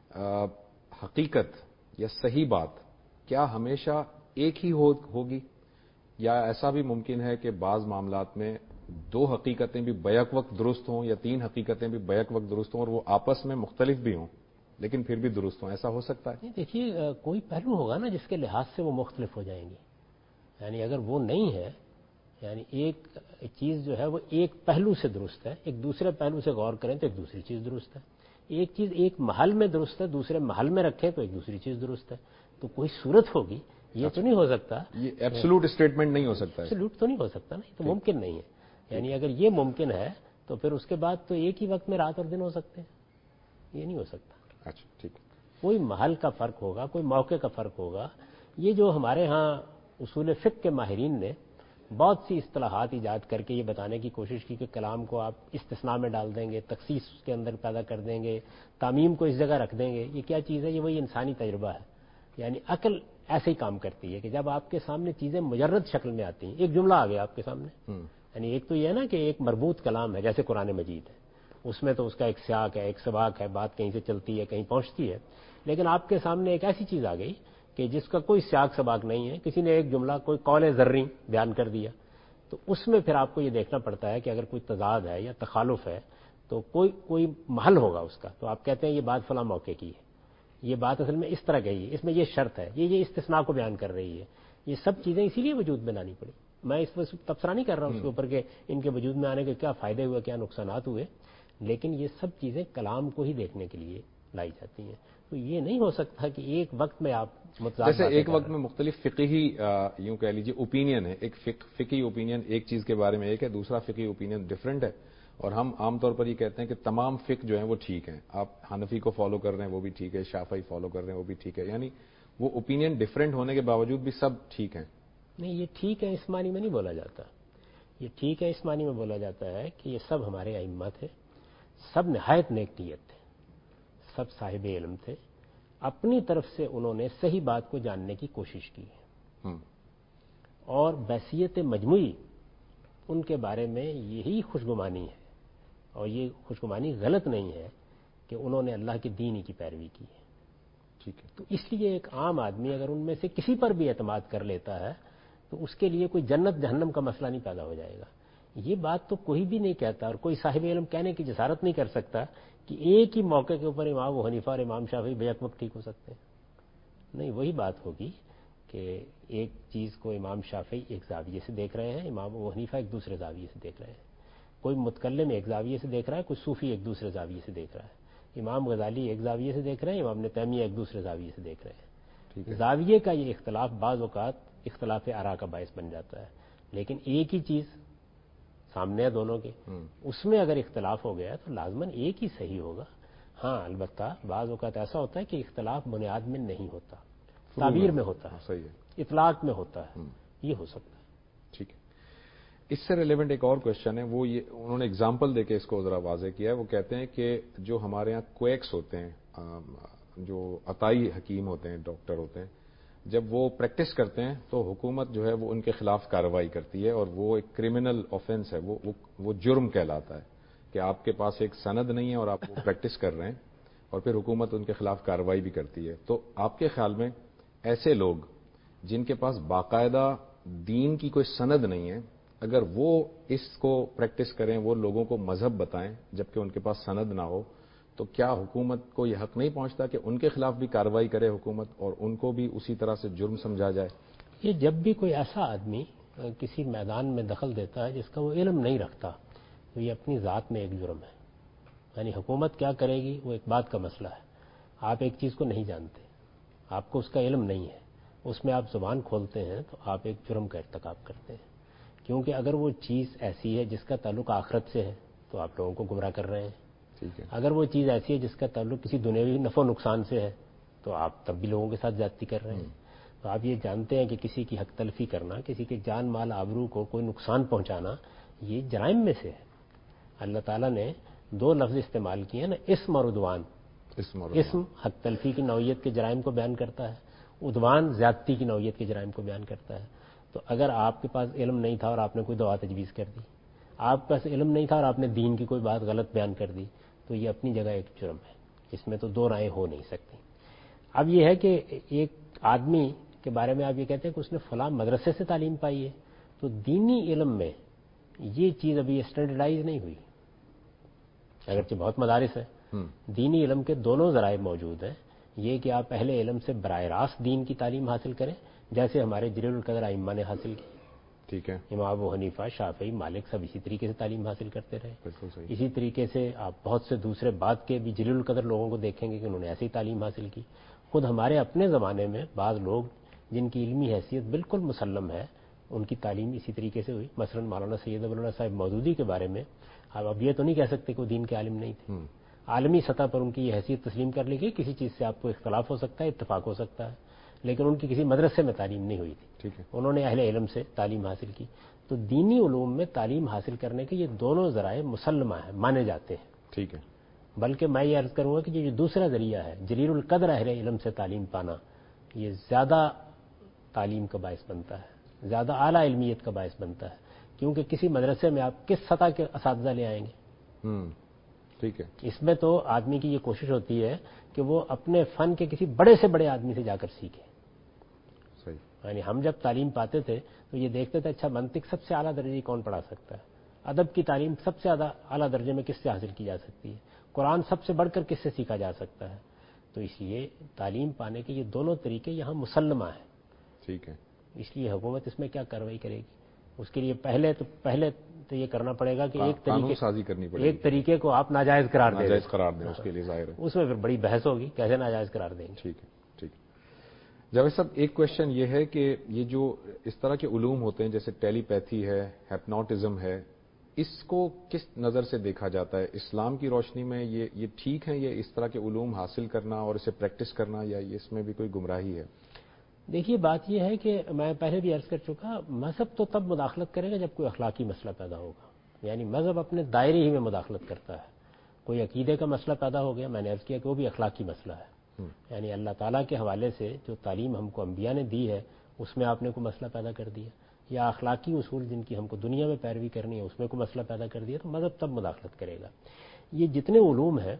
حقیقت یا صحیح بات کیا ہمیشہ ایک ہی ہوگی، یا ایسا بھی ممکن ہے کہ بعض معاملات میں دو حقیقتیں بھی بیک وقت درست ہوں، یا تین حقیقتیں بھی بیک وقت درست ہوں اور وہ آپس میں مختلف بھی ہوں لیکن پھر بھی درست ہوں؟ ایسا ہو سکتا ہے؟ دیکھیے، کوئی پہلو ہوگا نا جس کے لحاظ سے وہ مختلف ہو جائیں گی. یعنی اگر وہ نہیں ہے، یعنی ایک چیز جو ہے وہ ایک پہلو سے درست ہے، ایک دوسرے پہلو سے غور کریں تو ایک دوسری چیز درست ہے. ایک چیز ایک محل میں درست ہے، دوسرے محل میں رکھیں تو ایک دوسری چیز درست ہے. تو کوئی صورت ہوگی. یہ تو نہیں ہو سکتا، یہ ایبسولوٹ اسٹیٹمنٹ نہیں ہو سکتا. ایبسولوٹ تو نہیں ہو سکتا نا، یہ تو ممکن نہیں ہے. یعنی اگر یہ ممکن ہے تو پھر اس کے بعد تو ایک ہی وقت میں رات اور دن ہو سکتے ہیں، یہ نہیں ہو سکتا۔ اچھا ٹھیک، کوئی محل کا فرق ہوگا، کوئی موقع کا فرق ہوگا۔ یہ جو ہمارے ہاں اصول فقہ کے ماہرین نے بہت سی اصطلاحات ایجاد کر کے یہ بتانے کی کوشش کی کہ کلام کو آپ استثناء میں ڈال دیں گے، تخصیص اس کے اندر پیدا کر دیں گے، تعمیم کو اس جگہ رکھ دیں گے، یہ کیا چیز ہے؟ یہ وہی انسانی تجربہ ہے۔ یعنی عقل ایسے ہی کام کرتی ہے کہ جب آپ کے سامنے چیزیں مجرد شکل میں آتی ہیں، ایک جملہ آ گیا آپ کے سامنے، یعنی ایک تو یہ ہے نا کہ ایک مربوط کلام ہے جیسے قرآن مجید ہے، اس میں تو اس کا ایک سیاق ہے، ایک سباق ہے، بات کہیں سے چلتی ہے کہیں پہنچتی ہے، لیکن آپ کے سامنے ایک ایسی چیز آ گئی کہ جس کا کوئی سیاق سباق نہیں ہے، کسی نے ایک جملہ کوئی قول زرعی بیان کر دیا، تو اس میں پھر آپ کو یہ دیکھنا پڑتا ہے کہ اگر کوئی تضاد ہے یا تخالف ہے تو کوئی کوئی محل ہوگا اس کا، تو آپ کہتے ہیں یہ بات فلاں موقع کی ہے، یہ بات اصل میں اس طرح گئی ہے، اس میں یہ شرط ہے، یہ یہ استثناء کو بیان کر رہی ہے۔ یہ سب چیزیں اسی لیے وجود میں لانی پڑی۔ میں اس پر تبصرہ نہیں کر رہا ہوں اس کے اوپر کہ ان کے وجود میں آنے کے کیا فائدے ہوئے، کیا نقصانات ہوئے، لیکن یہ سب چیزیں کلام کو ہی دیکھنے کے لیے لائی جاتی ہیں۔ تو یہ نہیں ہو سکتا کہ ایک وقت میں آپ متضاد جیسے ایک وقت میں مختلف فقہی یوں کہہ لیجیے اوپینین ہے، ایک فقہی اوپینین ایک چیز کے بارے میں ایک ہے، دوسرا فقہی اوپینین ڈفرینٹ ہے، اور ہم عام طور پر یہ کہتے ہیں کہ تمام فقہ جو ہیں وہ ٹھیک ہیں، آپ حنفی کو فالو کر رہے ہیں وہ بھی ٹھیک ہے، شافعی فالو کر رہے ہیں وہ بھی ٹھیک ہے، یعنی وہ اوپینین ڈفرینٹ ہونے کے باوجود بھی سب ٹھیک ہیں۔ نہیں، یہ ٹھیک ہے اس معنی میں نہیں بولا جاتا، یہ ٹھیک ہے اس معنی میں بولا جاتا ہے کہ یہ سب ہمارے ائمہ تھے، سب نہایت نیک نیت تھے، سب صاحب علم تھے، اپنی طرف سے انہوں نے صحیح بات کو جاننے کی کوشش کی ہے، اور بحثیت مجموعی ان کے بارے میں یہی خوشگمانی ہے، اور یہ خوشگمانی غلط نہیں ہے کہ انہوں نے اللہ کے دین ہی کی پیروی کی ہے۔ ٹھیک ہے، تو اس لیے ایک عام آدمی اگر ان میں سے کسی پر بھی اعتماد کر لیتا ہے تو اس کے لیے کوئی جنت جہنم کا مسئلہ نہیں پیدا ہو جائے گا۔ یہ بات تو کوئی بھی نہیں کہتا، اور کوئی صاحب علم کہنے کی جسارت نہیں کر سکتا کہ ایک ہی موقع کے اوپر امام ابو حنیفہ اور امام شافعی بیک وقت ٹھیک ہو سکتے ہیں۔ نہیں، وہی بات ہوگی کہ ایک چیز کو امام شافعی ایک زاویے سے دیکھ رہے ہیں، امام ابو حنیفہ ایک دوسرے زاویے سے دیکھ رہے ہیں، کوئی متکلم ایک زاویے سے دیکھ رہا ہے، کوئی صوفی ایک دوسرے زاویے سے دیکھ رہا ہے، امام غزالی ایک زاویے سے دیکھ رہے ہیں، امام ابن تیمیہ ایک دوسرے زاویے سے دیکھ رہے ہیں۔ زاویے کا یہ اختلاف بعض اوقات اختلاف آراء کا باعث بن جاتا ہے، لیکن ایک ہی چیز سامنے ہے دونوں کے، اس میں اگر اختلاف ہو گیا تو لازماً ایک ہی صحیح ہوگا۔ ہاں البتہ بعض اوقات ایسا ہوتا ہے کہ اختلاف بنیاد میں نہیں ہوتا، تعبیر میں ہوتا ہے، اطلاق میں ہوتا ہے، یہ ہو سکتا ہے۔ ٹھیک ہے، اس سے ریلیونٹ ایک اور کوشچن ہے، وہ یہ انہوں نے اگزامپل دے کے اس کو ذرا واضح کیا ہے۔ وہ کہتے ہیں کہ جو ہمارے ہاں کویکس ہوتے ہیں، جو عطائی حکیم ہوتے ہیں، ڈاکٹر ہوتے ہیں، جب وہ پریکٹس کرتے ہیں تو حکومت جو ہے وہ ان کے خلاف کارروائی کرتی ہے، اور وہ ایک کرمنل آفینس ہے، وہ وہ جرم کہلاتا ہے کہ آپ کے پاس ایک سند نہیں ہے اور آپ وہ پریکٹس کر رہے ہیں، اور پھر حکومت ان کے خلاف کارروائی بھی کرتی ہے۔ تو آپ کے خیال میں ایسے لوگ جن کے پاس باقاعدہ دین کی کوئی سند نہیں ہے، اگر وہ اس کو پریکٹس کریں، وہ لوگوں کو مذہب بتائیں جبکہ ان کے پاس سند نہ ہو، تو کیا حکومت کو یہ حق نہیں پہنچتا کہ ان کے خلاف بھی کارروائی کرے حکومت اور ان کو بھی اسی طرح سے جرم سمجھا جائے؟ یہ جب بھی کوئی ایسا آدمی کسی میدان میں دخل دیتا ہے جس کا وہ علم نہیں رکھتا تو یہ اپنی ذات میں ایک جرم ہے۔ یعنی حکومت کیا کرے گی وہ ایک بات کا مسئلہ ہے، آپ ایک چیز کو نہیں جانتے، آپ کو اس کا علم نہیں ہے، اس میں آپ زبان کھولتے ہیں تو آپ ایک جرم کا ارتکاب کرتے ہیں، کیونکہ اگر وہ چیز ایسی ہے جس کا تعلق آخرت سے ہے تو آپ لوگوں کو گمراہ کر رہے ہیں، اگر وہ چیز ایسی ہے جس کا تعلق کسی دنیاوی نفع و نقصان سے ہے تو آپ تب بھی لوگوں کے ساتھ زیادتی کر رہے ہیں۔ تو آپ یہ جانتے ہیں کہ کسی کی حق تلفی کرنا، کسی کے جان مال آبرو کو کوئی نقصان پہنچانا، یہ جرائم میں سے ہے۔ اللہ تعالیٰ نے دو لفظ استعمال کیے ہیں نا، اسم اور عدوان۔ اسم حق تلفی کی نوعیت کے جرائم کو بیان کرتا ہے، عدوان زیادتی کی نوعیت کے جرائم کو بیان کرتا ہے۔ تو اگر آپ کے پاس علم نہیں تھا اور آپ نے کوئی دعا تجویز کر دی، آپ کے پاس علم نہیں تھا اور آپ نے دین کی کوئی بات غلط بیان کر دی، تو یہ اپنی جگہ ایک جرم ہے، اس میں تو دو رائے ہو نہیں سکتی۔ اب یہ ہے کہ ایک آدمی کے بارے میں آپ یہ کہتے ہیں کہ اس نے فلاں مدرسے سے تعلیم پائی ہے، تو دینی علم میں یہ چیز ابھی اسٹینڈرڈائز نہیں ہوئی، اگرچہ بہت مدارس ہیں۔ دینی علم کے دونوں ذرائع موجود ہیں، یہ کہ آپ اہل علم سے براہ راست دین کی تعلیم حاصل کریں، جیسے ہمارے جلیل القدر ائمہ نے حاصل کی، ٹھیک ہے، امام ابو حنیفہ، شافعی، مالک سب اسی طریقے سے تعلیم حاصل کرتے رہے۔ بالکل صحیح۔ اسی طریقے سے آپ بہت سے دوسرے بعد کے بھی جلیل القدر لوگوں کو دیکھیں گے کہ انہوں نے ایسی تعلیم حاصل کی۔ خود ہمارے اپنے زمانے میں بعض لوگ جن کی علمی حیثیت بالکل مسلم ہے، ان کی تعلیم اسی طریقے سے ہوئی۔ مثلا مولانا سید ابوالعلا صاحب مودودی کے بارے میں اب اب یہ تو نہیں کہہ سکتے کہ وہ دین کے عالم نہیں تھے. عالمی سطح پر ان کی یہ حیثیت تسلیم کر لی گئی. کسی چیز سے آپ کو اختلاف ہو سکتا ہے, اتفاق ہو سکتا ہے, لیکن ان کی کسی مدرسے میں تعلیم نہیں ہوئی تھی. ٹھیک ہے. انہوں نے اہل علم سے تعلیم حاصل کی. تو دینی علوم میں تعلیم حاصل کرنے کے یہ دونوں ذرائع مسلمہ ہیں, مانے جاتے ہیں. ٹھیک ہے. بلکہ میں یہ عرض کروں گا کہ یہ جو دوسرا ذریعہ ہے جلیل القدر اہل علم سے تعلیم پانا, یہ زیادہ تعلیم کا باعث بنتا ہے, زیادہ اعلیٰ علمیت کا باعث بنتا ہے, کیونکہ کسی مدرسے میں آپ کس سطح کے اساتذہ لے آئیں گے. ہم ٹھیک ہے. اس میں تو آدمی کی یہ کوشش ہوتی ہے کہ وہ اپنے فن کے کسی بڑے سے بڑے آدمی سے جا کر سیکھے. صحیح. یعنی ہم جب تعلیم پاتے تھے تو یہ دیکھتے تھے اچھا منطق سب سے اعلیٰ درجے کی کون پڑھا سکتا ہے, ادب کی تعلیم سب سے زیادہ اعلیٰ درجے میں کس سے حاصل کی جا سکتی ہے, قرآن سب سے بڑھ کر کس سے سیکھا جا سکتا ہے. تو اس لیے تعلیم پانے کے یہ دونوں طریقے یہاں مسلمہ ہیں. ٹھیک ہے. اس لیے حکومت اس میں کیا کارروائی کرے گی, اس کے لیے پہلے تو پہلے تو یہ کرنا پڑے گا کہ ایک طریقے سازی کرنی پڑے گی, ایک طریقے کو آپ ناجائز قرار دیں. ناجائز قرار دیں, اس کے لیے ظاہر ہے اس میں پھر بڑی بحث ہوگی کیسے ناجائز قرار دیں گے. ٹھیک ہے. ٹھیک ہے. جاوید صاحب, ایک کوشچن یہ ہے کہ یہ جو اس طرح کے علوم ہوتے ہیں جیسے ٹیلی پیتھی ہے, ہیپنوٹزم ہے, اس کو کس نظر سے دیکھا جاتا ہے؟ اسلام کی روشنی میں یہ یہ ٹھیک ہے یہ اس طرح کے علوم حاصل کرنا اور اسے پریکٹس کرنا, یا اس میں بھی کوئی گمراہی ہے؟ دیکھیے بات یہ ہے کہ میں پہلے بھی عرض کر چکا, مذہب تو تب مداخلت کرے گا جب کوئی اخلاقی مسئلہ پیدا ہوگا. یعنی مذہب اپنے دائرے ہی میں مداخلت کرتا ہے. کوئی عقیدے کا مسئلہ پیدا ہو گیا, میں نے عرض کیا کہ وہ بھی اخلاقی مسئلہ ہے. یعنی اللہ تعالیٰ کے حوالے سے جو تعلیم ہم کو انبیاء نے دی ہے اس میں آپ نے کوئی مسئلہ پیدا کر دیا, یا اخلاقی اصول جن کی ہم کو دنیا میں پیروی کرنی ہے اس میں کوئی مسئلہ پیدا کر دیا, تو مذہب تب مداخلت کرے گا. یہ جتنے علوم ہیں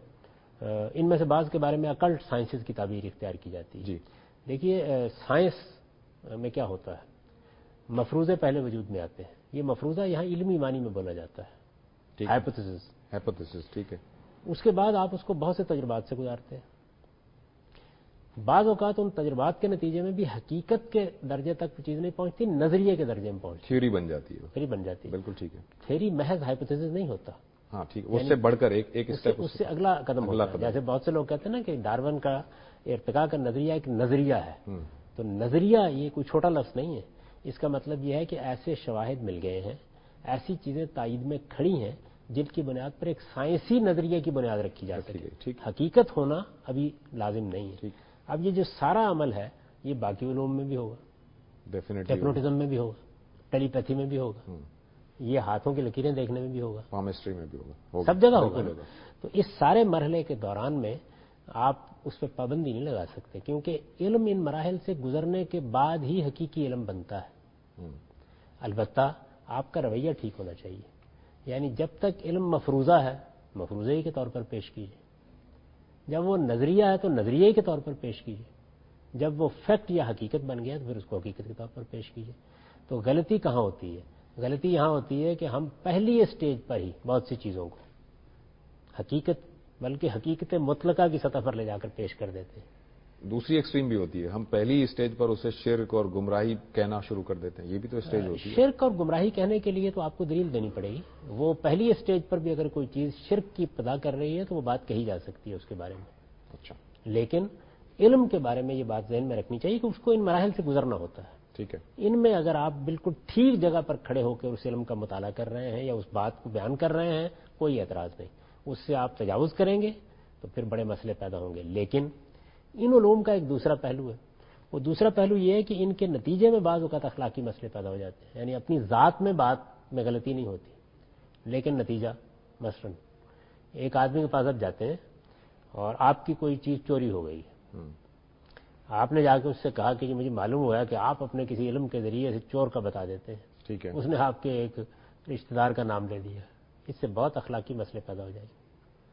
ان میں سے بعض کے بارے میں اکلٹ سائنسز کی تعبیر اختیار کی جاتی ہے. جی. دیکھیے سائنس میں کیا ہوتا ہے, مفروضے پہلے وجود میں آتے ہیں. یہ مفروضہ یہاں علمی معنی میں بولا جاتا ہے, ہائپوتھیسس. ہائپوتھیسس ٹھیک ہے. اس کے بعد آپ اس کو بہت سے تجربات سے گزارتے ہیں. بعض اوقات ان تجربات کے نتیجے میں بھی حقیقت کے درجے تک چیز نہیں پہنچتی, نظریے کے درجے میں پہنچتی, تھیوری بن جاتی ہے. تھیوری بن جاتی ہے. بالکل ٹھیک ہے. تھیوری محض ہائپوتھیسس نہیں ہوتا. ہاں ٹھیک ہے, اس سے بڑھ کر ایک ایک اسٹیپ, اس سے اگلا قدم ہوتا ہے. جیسے بہت سے لوگ کہتے ہیں نا کہ ڈارون کا ارتقاء کا نظریہ ایک نظریہ ہے, تو نظریہ یہ کوئی چھوٹا لفظ نہیں ہے. اس کا مطلب یہ ہے کہ ایسے شواہد مل گئے ہیں, ایسی چیزیں تائید میں کھڑی ہیں جن کی بنیاد پر ایک سائنسی نظریے کی بنیاد رکھی جا سکے. حقیقت ہونا ابھی لازم نہیں ہے. اب یہ جو سارا عمل ہے یہ باقی علوم میں بھی ہوگا, ہیپنوٹزم میں بھی ہوگا, ٹیلی پیتھی میں بھی ہوگا, یہ ہاتھوں کی لکیریں دیکھنے میں بھی ہوگا, پالمسٹری میں بھی ہوگا, سب جگہ ہوگا. تو اس سارے مرحلے کے دوران میں آپ اس پہ پابندی نہیں لگا سکتے, کیونکہ علم ان مراحل سے گزرنے کے بعد ہی حقیقی علم بنتا ہے. البتہ آپ کا رویہ ٹھیک ہونا چاہیے. یعنی جب تک علم مفروضہ ہے مفروضے کے طور پر پیش کیجیے, جب وہ نظریہ ہے تو نظریے کے طور پر پیش کیجیے, جب وہ فیکٹ یا حقیقت بن گیا تو پھر اس کو حقیقت کے طور پر پیش کیجیے. تو غلطی کہاں ہوتی ہے؟ غلطی یہاں ہوتی ہے کہ ہم پہلی اسٹیج پر ہی بہت سی چیزوں کو حقیقت بلکہ حقیقت مطلقہ کی سطح پر لے جا کر پیش کر دیتے ہیں. دوسری ایکسٹریم بھی ہوتی ہے, ہم پہلی اسٹیج پر اسے شرک اور گمراہی کہنا شروع کر دیتے ہیں, یہ بھی تو اسٹیج ہوتی ہے. شرک اور گمراہی کہنے کے لیے تو آپ کو دلیل دینی پڑے گی. وہ پہلی اسٹیج پر بھی اگر کوئی چیز شرک کی ابتدا کر رہی ہے تو وہ بات کہی جا سکتی ہے اس کے بارے میں. اچھا. لیکن علم کے بارے میں یہ بات ذہن میں رکھنی چاہیے کہ اس کو ان مراحل سے گزرنا ہوتا ہے. ٹھیک ہے. ان میں اگر آپ بالکل ٹھیک جگہ پر کھڑے ہو کے اس علم کا مطالعہ کر رہے ہیں یا اس بات کو بیان کر رہے ہیں, کوئی اعتراض نہیں. اس سے آپ تجاوز کریں گے تو پھر بڑے مسئلے پیدا ہوں گے. لیکن ان علوم کا ایک دوسرا پہلو ہے. وہ دوسرا پہلو یہ ہے کہ ان کے نتیجے میں بعض اوقات اخلاقی مسئلے پیدا ہو جاتے ہیں. یعنی اپنی ذات میں بات میں غلطی نہیں ہوتی, لیکن نتیجہ, مثلا ایک آدمی کے پاس آپ جاتے ہیں اور آپ کی کوئی چیز چوری ہو گئی ہے, آپ نے جا کے اس سے کہا کہ مجھے معلوم ہوا کہ آپ اپنے کسی علم کے ذریعے سے چور کا بتا دیتے ہیں. ٹھیک ہے. اس نے آپ کے ایک رشتہ دار کا نام لے دیا. اس سے بہت اخلاقی مسئلے پیدا ہو جائیں گے.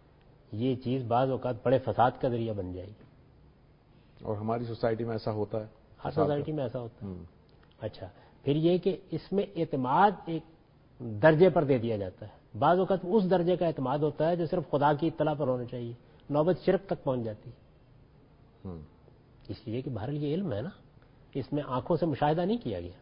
یہ چیز بعض اوقات بڑے فساد کا ذریعہ بن جائے گی. اور ہماری سوسائٹی میں ایسا ہوتا ہے, ہر سوسائٹی میں ایسا ہوتا ہے. اچھا, پھر یہ کہ اس میں اعتماد ایک درجے پر دے دیا جاتا ہے. بعض اوقات اس درجے کا اعتماد ہوتا ہے جو صرف خدا کی اطلاع پر ہونا چاہیے, نوبت شرک تک پہنچ جاتی ہے. اس لیے کہ بہرحال یہ علم ہے نا, اس میں آنکھوں سے مشاہدہ نہیں کیا گیا.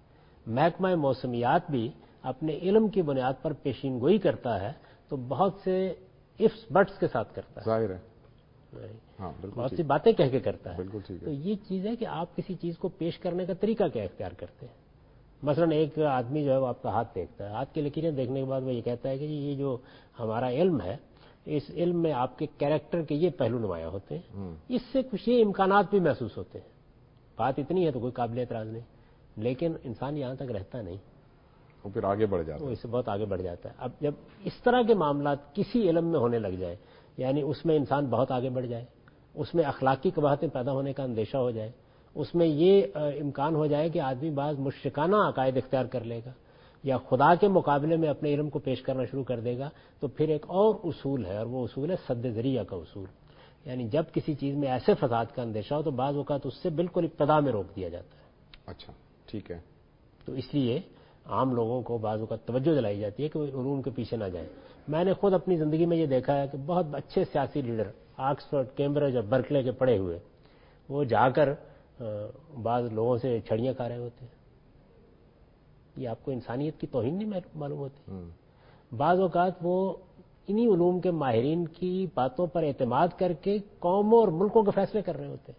محکمہ موسمیات بھی اپنے علم کی بنیاد پر پیشین گوئی کرتا ہے تو بہت سے ifs بٹس کے ساتھ کرتا ہے. ظاہر ہے. ہاں, بہت سی باتیں کہہ کے کرتا ہے. بالکل ٹھیک ہے. تو یہ چیز ہے کہ آپ کسی چیز کو پیش کرنے کا طریقہ کیا اختیار کرتے ہیں. مثلاً ایک آدمی جو ہے وہ آپ کا ہاتھ دیکھتا ہے، ہاتھ کی لکیریں دیکھنے کے بعد وہ یہ کہتا ہے کہ یہ جو ہمارا علم ہے، اس علم میں آپ کے کیریکٹر کے یہ پہلو نمایاں ہوتے ہیں، اس سے کچھ یہ امکانات بھی محسوس ہوتے ہیں. بات اتنی ہے تو کوئی قابل اعتراض نہیں، لیکن انسان یہاں تک رہتا نہیں، وہ پھر آگے بڑھ جاتا ہے، وہ اس سے بہت آگے بڑھ جاتا ہے. اب جب اس طرح کے معاملات کسی علم میں ہونے لگ جائے، یعنی اس میں انسان بہت آگے بڑھ جائے، اس میں اخلاقی قباحتیں پیدا ہونے کا اندیشہ ہو جائے، اس میں یہ امکان ہو جائے کہ آدمی بعض مشرکانہ عقائد اختیار کر لے گا یا خدا کے مقابلے میں اپنے علم کو پیش کرنا شروع کر دے گا، تو پھر ایک اور اصول ہے، اور وہ اصول ہے سد ذریعہ کا اصول. یعنی جب کسی چیز میں ایسے فساد کا اندیشہ ہو تو بعض اوقات اس سے بالکل ابتدا میں روک دیا جاتا ہے. اچھا ٹھیک ہے. تو اس لیے عام لوگوں کو بعض اوقات توجہ دلائی جاتی ہے کہ وہ علوم کے پیچھے نہ جائیں. میں نے خود اپنی زندگی میں یہ دیکھا ہے کہ بہت اچھے سیاسی لیڈر آکسفورڈ، کیمبرج اور برکلے کے پڑھے ہوئے، وہ جا کر بعض لوگوں سے چھڑیاں کھا رہے ہوتے ہیں. یہ آپ کو انسانیت کی توہین نہیں معلوم ہوتی؟ بعض اوقات وہ انہی علوم کے ماہرین کی باتوں پر اعتماد کر کے قوموں اور ملکوں کے فیصلے کر رہے ہوتے ہیں.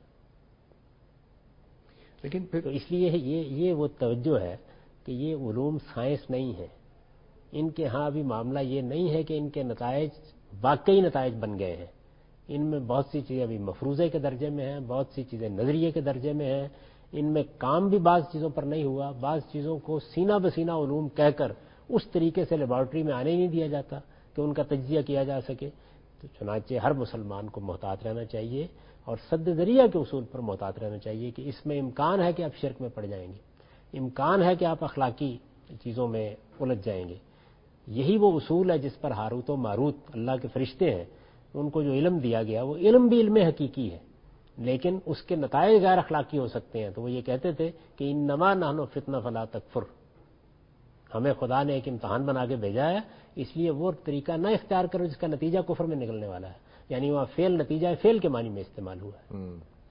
لیکن پھر تو اس لیے یہ یہ وہ توجہ ہے کہ یہ علوم سائنس نہیں ہے. ان کے ہاں ابھی معاملہ یہ نہیں ہے کہ ان کے نتائج واقعی نتائج بن گئے ہیں. ان میں بہت سی چیزیں ابھی مفروضے کے درجے میں ہیں، بہت سی چیزیں نظریے کے درجے میں ہیں. ان میں کام بھی بعض چیزوں پر نہیں ہوا، بعض چیزوں کو سینہ بسینہ علوم کہہ کر اس طریقے سے لیبارٹری میں آنے نہیں دیا جاتا کہ ان کا تجزیہ کیا جا سکے. تو چنانچہ ہر مسلمان کو محتاط رہنا چاہیے اور سد ذریعہ کے اصول پر محتاط رہنا چاہیے کہ اس میں امکان ہے کہ آپ شرک میں پڑ جائیں گے، امکان ہے کہ آپ اخلاقی چیزوں میں الجھ جائیں گے. یہی وہ اصول ہے جس پر ہاروت و ماروت اللہ کے فرشتے ہیں، ان کو جو علم دیا گیا وہ علم بھی علم حقیقی ہے، لیکن اس کے نتائج غیر اخلاقی ہو سکتے ہیں. تو وہ یہ کہتے تھے کہ انما نحن فتنہ فلا تکفر، ہمیں خدا نے ایک امتحان بنا کے بھیجا ہے، اس لیے وہ طریقہ نہ اختیار کرو جس کا نتیجہ کفر میں نکلنے والا ہے. یعنی وہاں فعل نتیجہ فعل کے معنی میں استعمال ہوا ہے.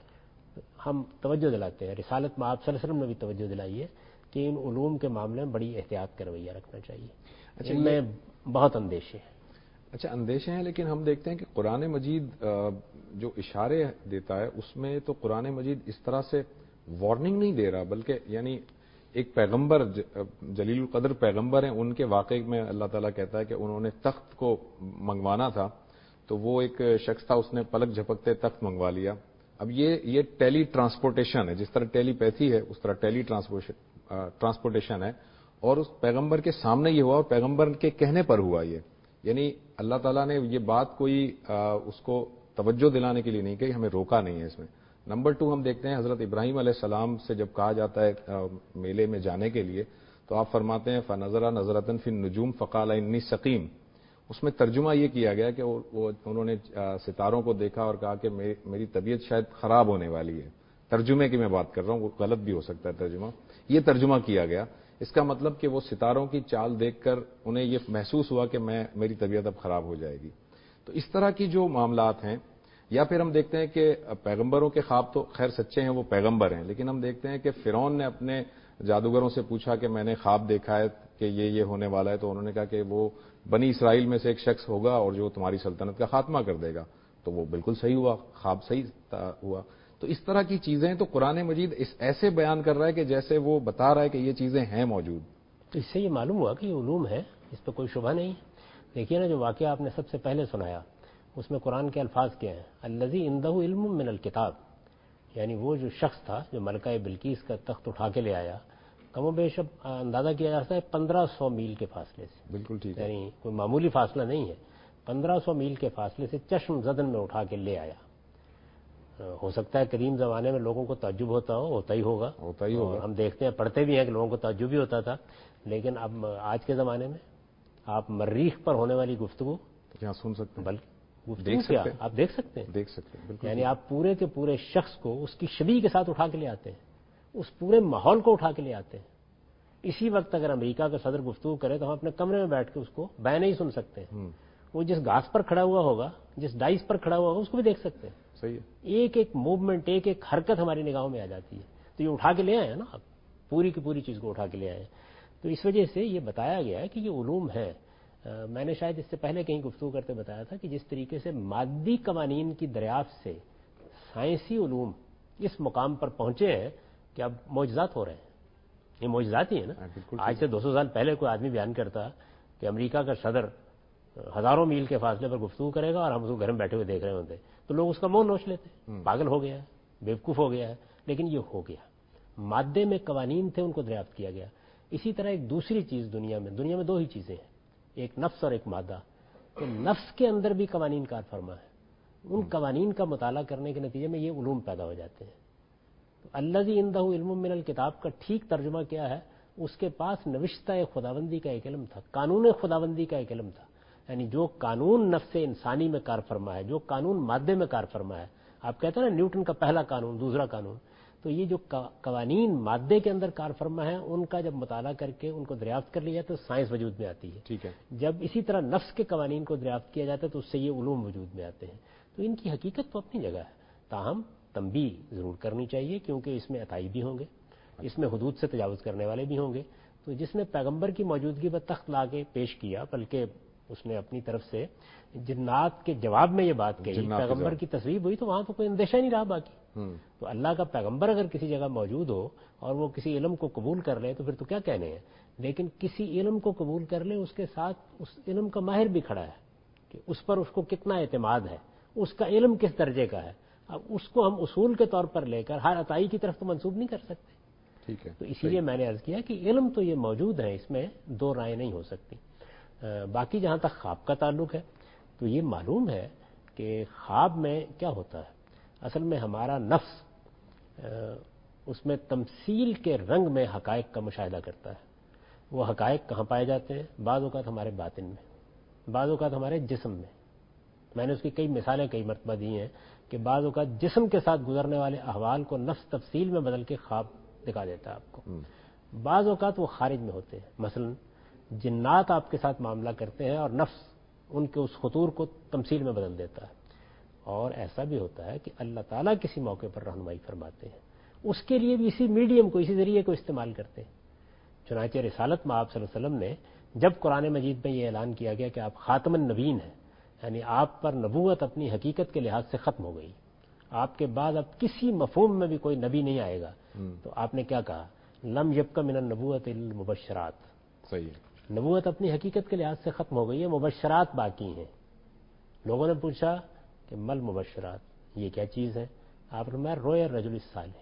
ہم توجہ دلاتے ہیں، رسالت میں آپ صلی اللہ علیہ وسلم نے بھی توجہ دلائی ہے کہ ان علوم کے معاملے میں بڑی احتیاط کا رویہ رکھنا چاہیے. ان میں بہت اندیشے ہیں. اچھا اندیشے ہیں، لیکن ہم دیکھتے ہیں کہ قرآن مجید جو اشارے دیتا ہے اس میں تو قرآن مجید اس طرح سے وارننگ نہیں دے رہا، بلکہ یعنی ایک پیغمبر جلیل القدر پیغمبر ہیں، ان کے واقعے میں اللہ تعالیٰ کہتا ہے کہ انہوں نے تخت کو منگوانا تھا تو وہ ایک شخص تھا، اس نے پلک جھپکتے تخت منگوا لیا. اب یہ یہ ٹیلی ٹرانسپورٹیشن ہے، جس طرح ٹیلی پیتھی ہے اس طرح ٹیلی ٹرانسپورٹیشن ہے، اور اس پیغمبر کے سامنے یہ ہوا اور پیغمبر کے کہنے پر ہوا. یہ یعنی اللہ تعالیٰ نے یہ بات کوئی اس کو توجہ دلانے کے لیے نہیں کہی، ہمیں روکا نہیں ہے اس میں. نمبر ٹو ہم دیکھتے ہیں حضرت ابراہیم علیہ السلام سے جب کہا جاتا ہے میلے میں جانے کے لیے تو آپ فرماتے ہیں فنظرا نظرتن فی النجوم فقال انی سقیم. اس میں ترجمہ یہ کیا گیا کہ وہ انہوں نے ستاروں کو دیکھا اور کہا کہ میری طبیعت شاید خراب ہونے والی ہے. ترجمے کی میں بات کر رہا ہوں، وہ غلط بھی ہو سکتا ہے ترجمہ. یہ ترجمہ کیا گیا، اس کا مطلب کہ وہ ستاروں کی چال دیکھ کر انہیں یہ محسوس ہوا کہ میں میری طبیعت اب خراب ہو جائے گی. تو اس طرح کی جو معاملات ہیں، یا پھر ہم دیکھتے ہیں کہ پیغمبروں کے خواب تو خیر سچے ہیں، وہ پیغمبر ہیں، لیکن ہم دیکھتے ہیں کہ فرعون نے اپنے جادوگروں سے پوچھا کہ میں نے خواب دیکھا ہے کہ یہ یہ ہونے والا ہے، تو انہوں نے کہا کہ وہ بنی اسرائیل میں سے ایک شخص ہوگا اور جو تمہاری سلطنت کا خاتمہ کر دے گا. تو وہ بالکل صحیح ہوا، خواب صحیح ہوا. تو اس طرح کی چیزیں تو قرآن مجید اس ایسے بیان کر رہا ہے کہ جیسے وہ بتا رہا ہے کہ یہ چیزیں ہیں موجود. تو اس سے یہ معلوم ہوا کہ یہ علوم ہے، اس پہ کوئی شبہ نہیں. دیکھیے نا، جو واقعہ آپ نے سب سے پہلے سنایا اس میں قرآن کے الفاظ کیا ہیں؟ الذی عندہ علم من الکتاب. یعنی وہ جو شخص تھا جو ملکہ بلقیس کا تخت اٹھا کے لے آیا، کم و بیش اندازہ کیا جاتا ہے پندرہ سو میل کے فاصلے سے. بالکل ٹھیک ہے، یعنی کوئی معمولی فاصلہ نہیں ہے، پندرہ سو میل کے فاصلے سے چشم زدن میں اٹھا کے لے آیا. ہو سکتا ہے قدیم زمانے میں لوگوں کو تعجب ہوتا ہو، ہوتا ہی ہوگا ہوتا ہی ہوگا. ہم دیکھتے ہیں، پڑھتے بھی ہیں کہ لوگوں کو تعجب بھی ہوتا تھا. لیکن اب آج کے زمانے میں آپ مریخ پر ہونے والی گفتگو یہاں سن سکتے ہیں، بلکہ گفتگو دیکھ کیا سکتے ہیں، آپ دیکھ سکتے ہیں دیکھ سکتے ہیں. بالکل یعنی آپ پورے کے پورے شخص کو اس کی شبیہ کے ساتھ اٹھا کے لے آتے ہیں، اس پورے ماحول کو اٹھا کے لے آتے ہیں. اسی وقت اگر امریکہ کا صدر گفتگو کرے تو ہم اپنے کمرے میں بیٹھ کے اس کو بیان نہیں سن سکتے ہیں. وہ جس گھاس پر کھڑا ہوا ہوگا، جس ڈائس پر کھڑا ہوا ہوگا، اس کو بھی دیکھ سکتے ہیں. صحیح ہے. ایک ایک موومنٹ، ایک ایک حرکت ہماری نگاہوں میں آ جاتی ہے. تو یہ اٹھا کے لے آئے ہیں نا، آپ پوری کی پوری چیز کو اٹھا کے لے آئے ہیں. تو اس وجہ سے یہ بتایا گیا ہے کہ یہ علوم ہے. میں نے شاید اس سے پہلے کہیں گفتگو کرتے بتایا تھا کہ جس طریقے سے مادی قوانین کی دریافت سے سائنسی علوم اس مقام پر پہنچے ہیں کہ اب معجزات ہو رہے ہیں. یہ معجزات ہی ہے نا. آج سے دو سو سال پہلے کوئی آدمی بیان کرتا کہ امریکہ کا صدر ہزاروں میل کے فاصلے پر گفتگو کرے گا اور ہم اس کو گھر میں بیٹھے ہوئے دیکھ رہے ہوتے تو لوگ اس کا منہ نوچ لیتے, پاگل ہو گیا ہے, بیوقوف ہو گیا ہے. لیکن یہ ہو گیا. مادے میں قوانین تھے, ان کو دریافت کیا گیا. اسی طرح ایک دوسری چیز دنیا میں دنیا میں دو ہی چیزیں ہیں, ایک نفس اور ایک مادہ. کہ نفس کے اندر بھی قوانین کار فرما ہے. ان قوانین کا مطالعہ کرنے کے نتیجے میں یہ علوم پیدا ہو جاتے ہیں. تو الذی عندہ علم من الکتاب کا ٹھیک ترجمہ کیا ہے؟ اس کے پاس نوشتہ خداوندی کا ایک علم تھا, قانون خداوندی کا ایک علم تھا. یعنی جو قانون نفس انسانی میں کار فرما ہے, جو قانون مادے میں کار فرما ہے. آپ کہتے ہیں نا نیوٹن کا پہلا قانون, دوسرا قانون. تو یہ جو قوانین مادے کے اندر کار فرما ہے, ان کا جب مطالعہ کر کے ان کو دریافت کر لیا تو سائنس وجود میں آتی ہے. ٹھیک ہے. جب اسی طرح نفس کے قوانین کو دریافت کیا جاتا ہے تو اس سے یہ علوم وجود میں آتے ہیں. تو ان کی حقیقت تو اپنی جگہ ہے, تاہم تنبیہ ضرور کرنی چاہیے کیونکہ اس میں عطائی بھی ہوں گے, اس میں حدود سے تجاوز کرنے والے بھی ہوں گے. تو جس نے پیغمبر کی موجودگی پر تخت لا کے پیش کیا, بلکہ اس نے اپنی طرف سے جنات کے جواب میں یہ بات کہی, پیغمبر کی تصویر ہوئی, تو وہاں تو کوئی اندیشہ نہیں رہا باقی. تو اللہ کا پیغمبر اگر کسی جگہ موجود ہو اور وہ کسی علم کو قبول کر لے تو پھر تو کیا کہنے ہیں. لیکن کسی علم کو قبول کر لے, اس کے ساتھ اس علم کا ماہر بھی کھڑا ہے کہ اس پر اس کو کتنا اعتماد ہے, اس کا علم کس درجے کا ہے. اب اس کو ہم اصول کے طور پر لے کر ہر عطائی کی طرف تو منسوب نہیں کر سکتے. ٹھیک ہے. تو اسی لیے میں نے عرض کیا کہ علم تو یہ موجود ہے, اس میں دو رائے نہیں ہو سکتی. باقی جہاں تک خواب کا تعلق ہے تو یہ معلوم ہے کہ خواب میں کیا ہوتا ہے. اصل میں ہمارا نفس اس میں تمثیل کے رنگ میں حقائق کا مشاہدہ کرتا ہے. وہ حقائق کہاں پائے جاتے ہیں؟ بعض اوقات ہمارے باطن میں, بعض اوقات ہمارے جسم میں. میں نے اس کی کئی مثالیں کئی مرتبہ دی ہیں کہ بعض اوقات جسم کے ساتھ گزرنے والے احوال کو نفس تفصیل میں بدل کے خواب دکھا دیتا ہے آپ کو. بعض اوقات وہ خارج میں ہوتے ہیں, مثلا جنات آپ کے ساتھ معاملہ کرتے ہیں اور نفس ان کے اس خطور کو تمثیل میں بدل دیتا ہے. اور ایسا بھی ہوتا ہے کہ اللہ تعالیٰ کسی موقع پر رہنمائی فرماتے ہیں, اس کے لیے بھی اسی میڈیم کو, اسی ذریعے کو استعمال کرتے ہیں. چنانچہ رسالت میں آپ صلی اللہ علیہ وسلم نے جب قرآن مجید میں یہ اعلان کیا گیا کہ آپ خاتم النبیین ہیں, یعنی آپ پر نبوت اپنی حقیقت کے لحاظ سے ختم ہو گئی, آپ کے بعد اب کسی مفہوم میں بھی کوئی نبی نہیں آئے گا, تو آپ نے کیا کہا؟ لم یبق من النبوۃ المبشرات. صحیح ہے, نبوت اپنی حقیقت کے لحاظ سے ختم ہو گئی ہے, مبشرات باقی ہیں. لوگوں نے پوچھا کہ مل مبشرات, یہ کیا چیز ہے؟ آپ نے میں رویا رجل الصالح,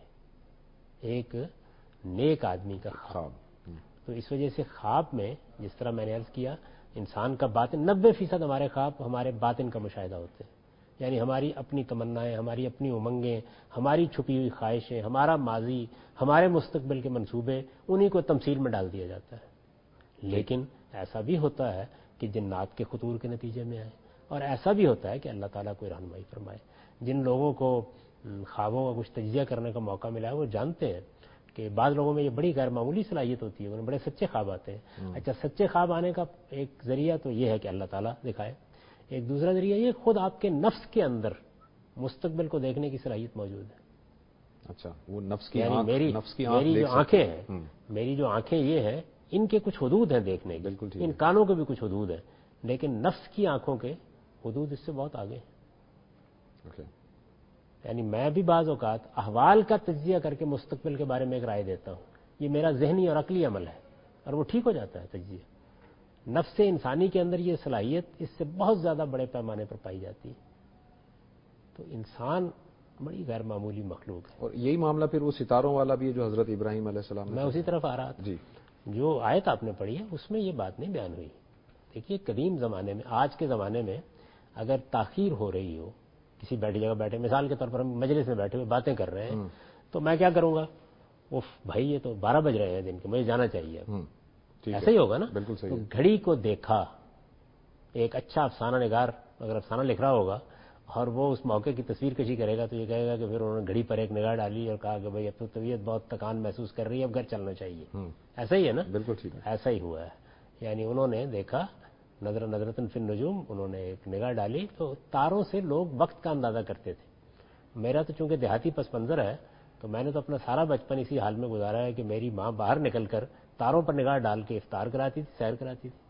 ایک نیک آدمی کا خواب. تو اس وجہ سے خواب میں جس طرح میں نے عرض کیا, انسان کا باطن, نبے فیصد ہمارے خواب ہمارے باطن کا مشاہدہ ہوتے ہیں. یعنی ہماری اپنی تمنائیں, ہماری اپنی امنگیں, ہماری چھپی ہوئی خواہشیں, ہمارا ماضی, ہمارے مستقبل کے منصوبے, انہی کو تمثیل میں ڈال دیا جاتا ہے. لیکن ایسا بھی ہوتا ہے کہ جنات کے خطور کے نتیجے میں آئے, اور ایسا بھی ہوتا ہے کہ اللہ تعالیٰ کوئی رہنمائی فرمائے. جن لوگوں کو خوابوں کا کچھ تجزیہ کرنے کا موقع ملا ہے وہ جانتے ہیں کہ بعض لوگوں میں یہ بڑی غیر معمولی صلاحیت ہوتی ہے, انہیں بڑے سچے خواب آتے ہیں. اچھا, سچے خواب آنے کا ایک ذریعہ تو یہ ہے کہ اللہ تعالیٰ دکھائے, ایک دوسرا ذریعہ یہ خود آپ کے نفس کے اندر مستقبل کو دیکھنے کی صلاحیت موجود ہے. اچھا, وہ نفس کی یعنی آنکھ, میری نفس کی میری جو آنکھیں ہیں, ہم. میری جو آنکھیں یہ ہیں, ان کے کچھ حدود ہیں دیکھنے کے, ان کانوں کے بھی کچھ حدود ہیں, لیکن نفس کی آنکھوں کے حدود اس سے بہت آگے ہیں. okay. یعنی میں بھی بعض اوقات احوال کا تجزیہ کر کے مستقبل کے بارے میں ایک رائے دیتا ہوں, یہ میرا ذہنی اور عقلی عمل ہے, اور وہ ٹھیک ہو جاتا ہے تجزیہ. نفس انسانی کے اندر یہ صلاحیت اس سے بہت زیادہ بڑے پیمانے پر پائی جاتی ہے. تو انسان بڑی غیر معمولی مخلوق ہے. اور یہی معاملہ پھر وہ ستاروں والا بھی ہے جو حضرت ابراہیم علیہ السلام, میں اسی طرف آ رہا تھا. جی, جو آیت آپ نے پڑھی ہے اس میں یہ بات نہیں بیان ہوئی. دیکھیے, قدیم زمانے میں, آج کے زمانے میں اگر تاخیر ہو رہی ہو, کسی بیٹھی جگہ بیٹھے, مثال کے طور پر ہم مجلس میں بیٹھے ہوئے باتیں کر رہے ہیں, تو میں کیا کروں گا؟ اوف بھائی, یہ تو بارہ بج رہے ہیں دن کے, مجھے جانا چاہیے. ایسا ہی ہوگا نا. بالکل صحیح. تو گھڑی کو دیکھا, ایک اچھا افسانہ نگار اگر افسانہ لکھ رہا ہوگا اور وہ اس موقع کی تصویر کشی کرے گا تو یہ کہے گا کہ پھر انہوں نے گھڑی پر ایک نگاہ ڈالی اور کہا کہ بھائی اب تو طبیعت بہت تکان محسوس کر رہی ہے, اب گھر چلنا چاہیے. ایسا ہی ہے نا. بالکل ٹھیک ہے, ایسا ہی ہوا ہے. یعنی انہوں نے دیکھا, نظر نظرتن فی النجوم, انہوں نے ایک نگاہ ڈالی تو تاروں سے لوگ وقت کا اندازہ کرتے تھے. میرا تو چونکہ دیہاتی پس منظر ہے تو میں نے تو اپنا سارا بچپن اسی حال میں گزارا ہے کہ میری ماں باہر نکل کر تاروں پر نگاہ ڈال کے افطار کراتی تھی, سحر کراتی تھی.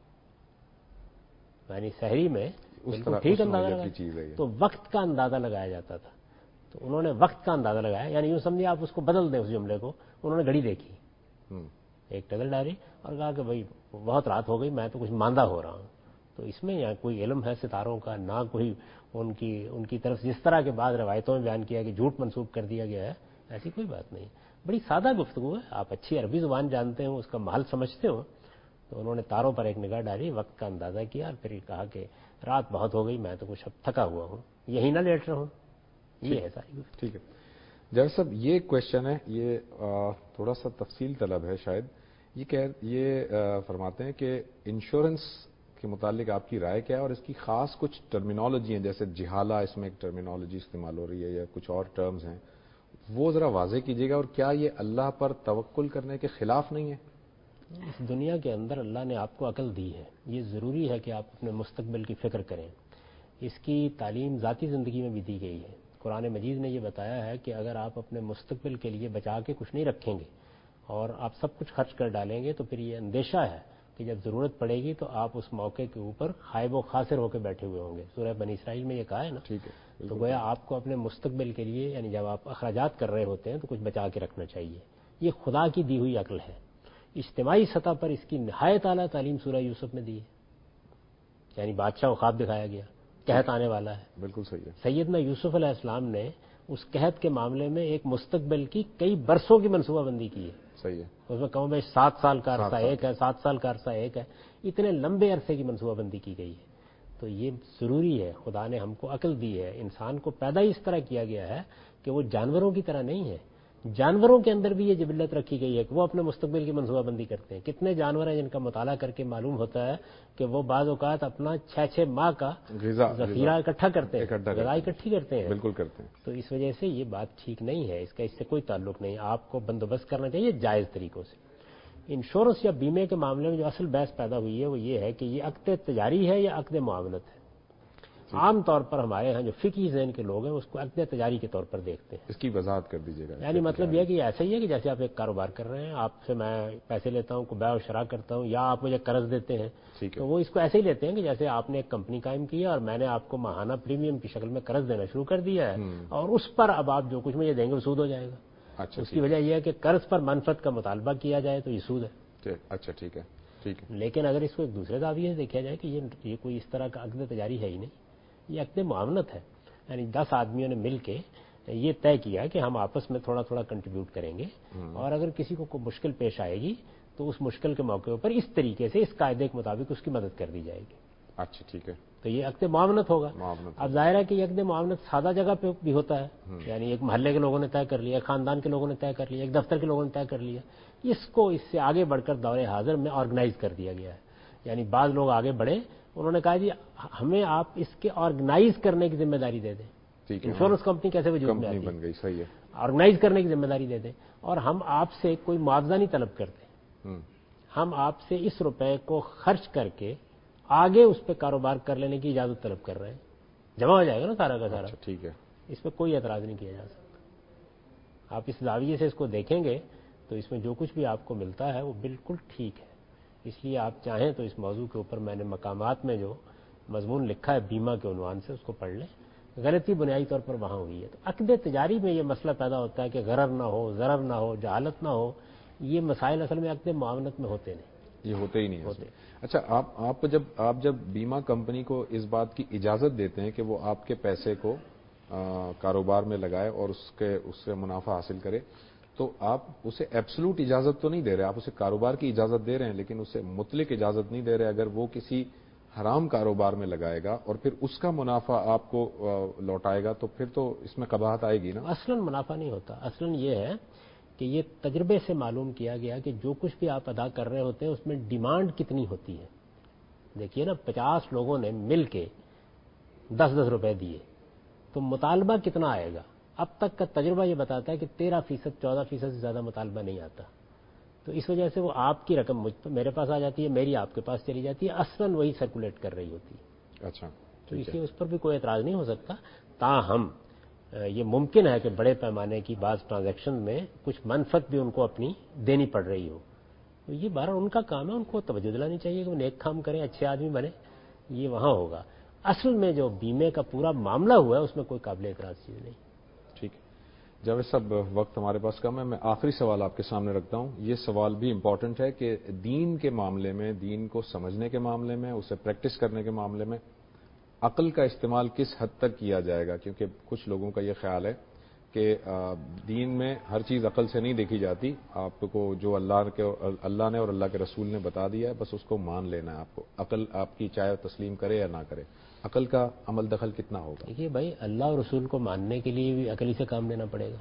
یعنی سحری میں بالکل ٹھیک اندازہ لگایا, تو وقت کا اندازہ لگایا جاتا تھا. تو انہوں نے وقت کا اندازہ لگایا, یعنی یوں سمجھے آپ اس کو بدل دیں اس جملے کو, انہوں نے گھڑی دیکھی, ایک نظر ڈالی اور کہا کہ بھائی بہت رات ہو گئی، میں تو کچھ ماندہ ہو رہا ہوں. تو اس میں یہاں کوئی علم ہے ستاروں کا، نہ کوئی ان کی ان کی طرف جس طرح کے بعد روایتوں میں بیان کیا کہ جھوٹ منسوخ کر دیا گیا ہے، ایسی کوئی بات نہیں. بڑی سادہ گفتگو ہے. آپ اچھی عربی زبان جانتے ہو، اس کا محل سمجھتے ہو. تو انہوں نے تاروں پر ایک نگاہ ڈالی، وقت کا اندازہ کیا اور پھر کہا کہ رات بہت ہو گئی، میں تو کچھ اب تھکا ہوا ہوں، یہی نہ لیٹ رہا ہوں. یہ ہے ساری گفتگو. ٹھیک ہے جاوید صاحب، یہ کویشچن ہے، یہ تھوڑا سا تفصیل طلب ہے شاید. یہ کہ یہ فرماتے ہیں کہ انشورنس کے متعلق آپ کی رائے کیا ہے، اور اس کی خاص کچھ ٹرمینالوجی ہیں، جیسے جہالہ اس میں ایک ٹرمینالوجی استعمال ہو رہی ہے یا کچھ اور ٹرمز ہیں، وہ ذرا واضح کیجیے گا. اور کیا یہ اللہ پر توکل کرنے کے خلاف نہیں ہے؟ اس دنیا کے اندر اللہ نے آپ کو عقل دی ہے، یہ ضروری ہے کہ آپ اپنے مستقبل کی فکر کریں. اس کی تعلیم ذاتی زندگی میں بھی دی گئی ہے. قرآن مجید نے یہ بتایا ہے کہ اگر آپ اپنے مستقبل کے لیے بچا کے کچھ نہیں رکھیں گے اور آپ سب کچھ خرچ کر ڈالیں گے تو پھر یہ اندیشہ ہے کہ جب ضرورت پڑے گی تو آپ اس موقع کے اوپر خائب و خاسر ہو کے بیٹھے ہوئے ہوں گے. سورہ بنی اسرائیل میں یہ کہا ہے نا. ٹھیک ہے. تو گویا آپ کو اپنے مستقبل کے لیے، یعنی جب آپ اخراجات کر رہے ہوتے ہیں تو کچھ بچا کے رکھنا چاہیے. یہ خدا کی دی ہوئی عقل ہے. اجتماعی سطح پر اس کی نہایت اعلیٰ تعلیم سورہ یوسف میں دی ہے. یعنی بادشاہ کو خواب دکھایا گیا، قحط آنے والا ہے. بالکل صحیح ہے. سیدنا یوسف علیہ السلام نے اس قحط کے معاملے میں ایک مستقبل کی کئی برسوں کی منصوبہ بندی کی ہے. صحیح ہے. اس میں کہوں بیش سات سال کا عرصہ ایک ہے، سات سال کا عرصہ ایک ہے، اتنے لمبے عرصے کی منصوبہ بندی کی گئی ہے. تو یہ ضروری ہے. خدا نے ہم کو عقل دی ہے. انسان کو پیدا اس طرح کیا گیا ہے کہ وہ جانوروں کی طرح نہیں ہے. جانوروں کے اندر بھی یہ جبلت رکھی گئی ہے کہ وہ اپنے مستقبل کی منصوبہ بندی کرتے ہیں. کتنے جانور ہیں جن کا مطالعہ کر کے معلوم ہوتا ہے کہ وہ بعض اوقات اپنا چھ چھ ماہ کا ذخیرہ اکٹھا کرتے ہیں، غذا اکٹھی کرتے ہیں. بالکل کرتے ہیں. تو اس وجہ سے یہ بات ٹھیک نہیں ہے. اس کا اس سے کوئی تعلق نہیں. آپ کو بندوبست کرنا چاہیے جائز طریقوں سے. انشورنس یا بیمے کے معاملے میں جو اصل بحث پیدا ہوئی ہے وہ یہ ہے کہ یہ عقد تجاری ہے یا عقد معاونت ہے. عام طور پر ہمارے ہاں جو فقہی ذہن کے لوگ ہیں اس کو عقد تجاری کے طور پر دیکھتے ہیں. اس کی وضاحت کر دیجیے گا. یعنی مطلب یہ کہ یہ ایسا ہی ہے کہ جیسے آپ ایک کاروبار کر رہے ہیں، آپ سے میں پیسے لیتا ہوں، بیع و شراء کرتا ہوں، یا آپ مجھے قرض دیتے ہیں، تو وہ اس کو ایسے ہی لیتے ہیں کہ جیسے آپ نے ایک کمپنی قائم کی ہے اور میں نے آپ کو ماہانہ پریمیم کی شکل میں قرض دینا شروع کر دیا ہے اور اس پر اب آپ جو کچھ مجھے دیں گے وہ سود ہو جائے گا. اچھا. اس کی وجہ یہ ہے کہ قرض پر منفعت کا مطالبہ کیا جائے تو یہ سود ہے. اچھا ٹھیک ہے. ٹھیک ہے. لیکن اگر اس کو ایک دوسرے زاویے سے دیکھا جائے کہ یہ کوئی اس طرح کا عقد تجاری ہے ہی نہیں، یہ عقد معاونت ہے. یعنی دس آدمیوں نے مل کے یہ طے کیا کہ ہم آپس میں تھوڑا تھوڑا کنٹریبیوٹ کریں گے اور اگر کسی کو کوئی مشکل پیش آئے گی تو اس مشکل کے موقع پر اس طریقے سے اس قاعدے کے مطابق اس کی مدد کر دی جائے گی. اچھا ٹھیک ہے. تو یہ عقد معاونت ہوگا. اب ظاہر ہے کہ یہ عقد معاونت سادہ جگہ پہ بھی ہوتا ہے. یعنی ایک محلے کے لوگوں نے طے کر لیا، ایک خاندان کے لوگوں نے طے کر لیا، ایک دفتر کے لوگوں نے طے کر لیا. اس کو اس سے آگے بڑھ کر دور حاضر میں آرگنائز کر دیا گیا ہے. یعنی بعض لوگ آگے بڑھے، انہوں نے کہا جی ہمیں آپ اس کے آرگنائز کرنے کی ذمہ داری دے دیں. انشورنس کمپنی کیسے وجود میں آتی ہے؟ صحیح ہے. آرگنائز کرنے کی ذمہ داری دے دیں اور ہم آپ سے کوئی معاوضہ نہیں طلب کرتے. ہم آپ سے اس روپے کو خرچ کر کے آگے اس پہ کاروبار کر لینے کی اجازت طلب کر رہے ہیں. جمع ہو جائے گا نا سارا کا سارا. ٹھیک ہے. اس پہ کوئی اعتراض نہیں کیا جا سکتا. آپ اس زاویے سے اس کو دیکھیں گے تو اس میں جو کچھ بھی آپ کو ملتا ہے وہ بالکل ٹھیک ہے. اس لیے آپ چاہیں تو اس موضوع کے اوپر میں نے مقامات میں جو مضمون لکھا ہے بیمہ کے عنوان سے اس کو پڑھ لیں. غلطی بنیادی طور پر وہاں ہوئی ہے. تو عقد تجاری میں یہ مسئلہ پیدا ہوتا ہے کہ غرر نہ ہو، ضرر نہ ہو، جہالت نہ ہو. یہ مسائل اصل میں عقد معاونت میں ہوتے نہیں. یہ ہوتے ہی نہیں ہوتے. اچھا، آپ آپ جب آپ جب بیمہ کمپنی کو اس بات کی اجازت دیتے ہیں کہ وہ آپ کے پیسے کو کاروبار میں لگائے اور اس کے اس سے منافع حاصل کرے، تو آپ اسے ایبسلوٹ اجازت تو نہیں دے رہے، آپ اسے کاروبار کی اجازت دے رہے ہیں لیکن اسے مطلق اجازت نہیں دے رہے. اگر وہ کسی حرام کاروبار میں لگائے گا اور پھر اس کا منافع آپ کو لوٹائے گا تو پھر تو اس میں قباحت آئے گی نا. اصلاً منافع نہیں ہوتا. اصلاً یہ ہے کہ یہ تجربے سے معلوم کیا گیا کہ جو کچھ بھی آپ ادا کر رہے ہوتے ہیں اس میں ڈیمانڈ کتنی ہوتی ہے. دیکھیے نا، پچاس لوگوں نے مل کے دس دس روپے دیے تو مطالبہ کتنا آئے گا. اب تک کا تجربہ یہ بتاتا ہے کہ تیرہ فیصد چودہ فیصد سے زیادہ مطالبہ نہیں آتا. تو اس وجہ سے وہ آپ کی رقم مجھ میرے پاس آ جاتی ہے، میری آپ کے پاس چلی جاتی ہے، اصلاً وہی سرکولیٹ کر رہی ہوتی ہے. اچھا. تو اس لیے اس پر بھی کوئی اعتراض نہیں ہو سکتا. تاہم یہ ممکن ہے کہ بڑے پیمانے کی بعض ٹرانزیکشن میں کچھ منفعت بھی ان کو اپنی دینی پڑ رہی ہو. تو یہ بہرحال ان کا کام ہے، ان کو توجہ دلانی چاہیے کہ وہ نیک کام کریں، اچھے آدمی بنے. یہ وہاں ہوگا. اصل میں جو بیمے کا پورا معاملہ ہوا ہے اس میں کوئی قابل اعتراض چیز نہیں. ٹھیک ہے. جاوید صاحب وقت ہمارے پاس کم ہے، میں آخری سوال آپ کے سامنے رکھتا ہوں. یہ سوال بھی امپورٹنٹ ہے کہ دین کے معاملے میں، دین کو سمجھنے کے معاملے میں، اسے پریکٹس کرنے کے معاملے میں عقل کا استعمال کس حد تک کیا جائے گا؟ کیونکہ کچھ لوگوں کا یہ خیال ہے کہ دین میں ہر چیز عقل سے نہیں دیکھی جاتی، آپ کو جو اللہ کے اللہ نے اور اللہ کے رسول نے بتا دیا ہے بس اس کو مان لینا ہے. آپ کو عقل آپ کی چاہے تسلیم کرے یا نہ کرے، عقل کا عمل دخل کتنا ہوگا؟ دیکھیے بھائی، اللہ اور رسول کو ماننے کے لیے بھی عقل ہی سے کام لینا پڑے گا،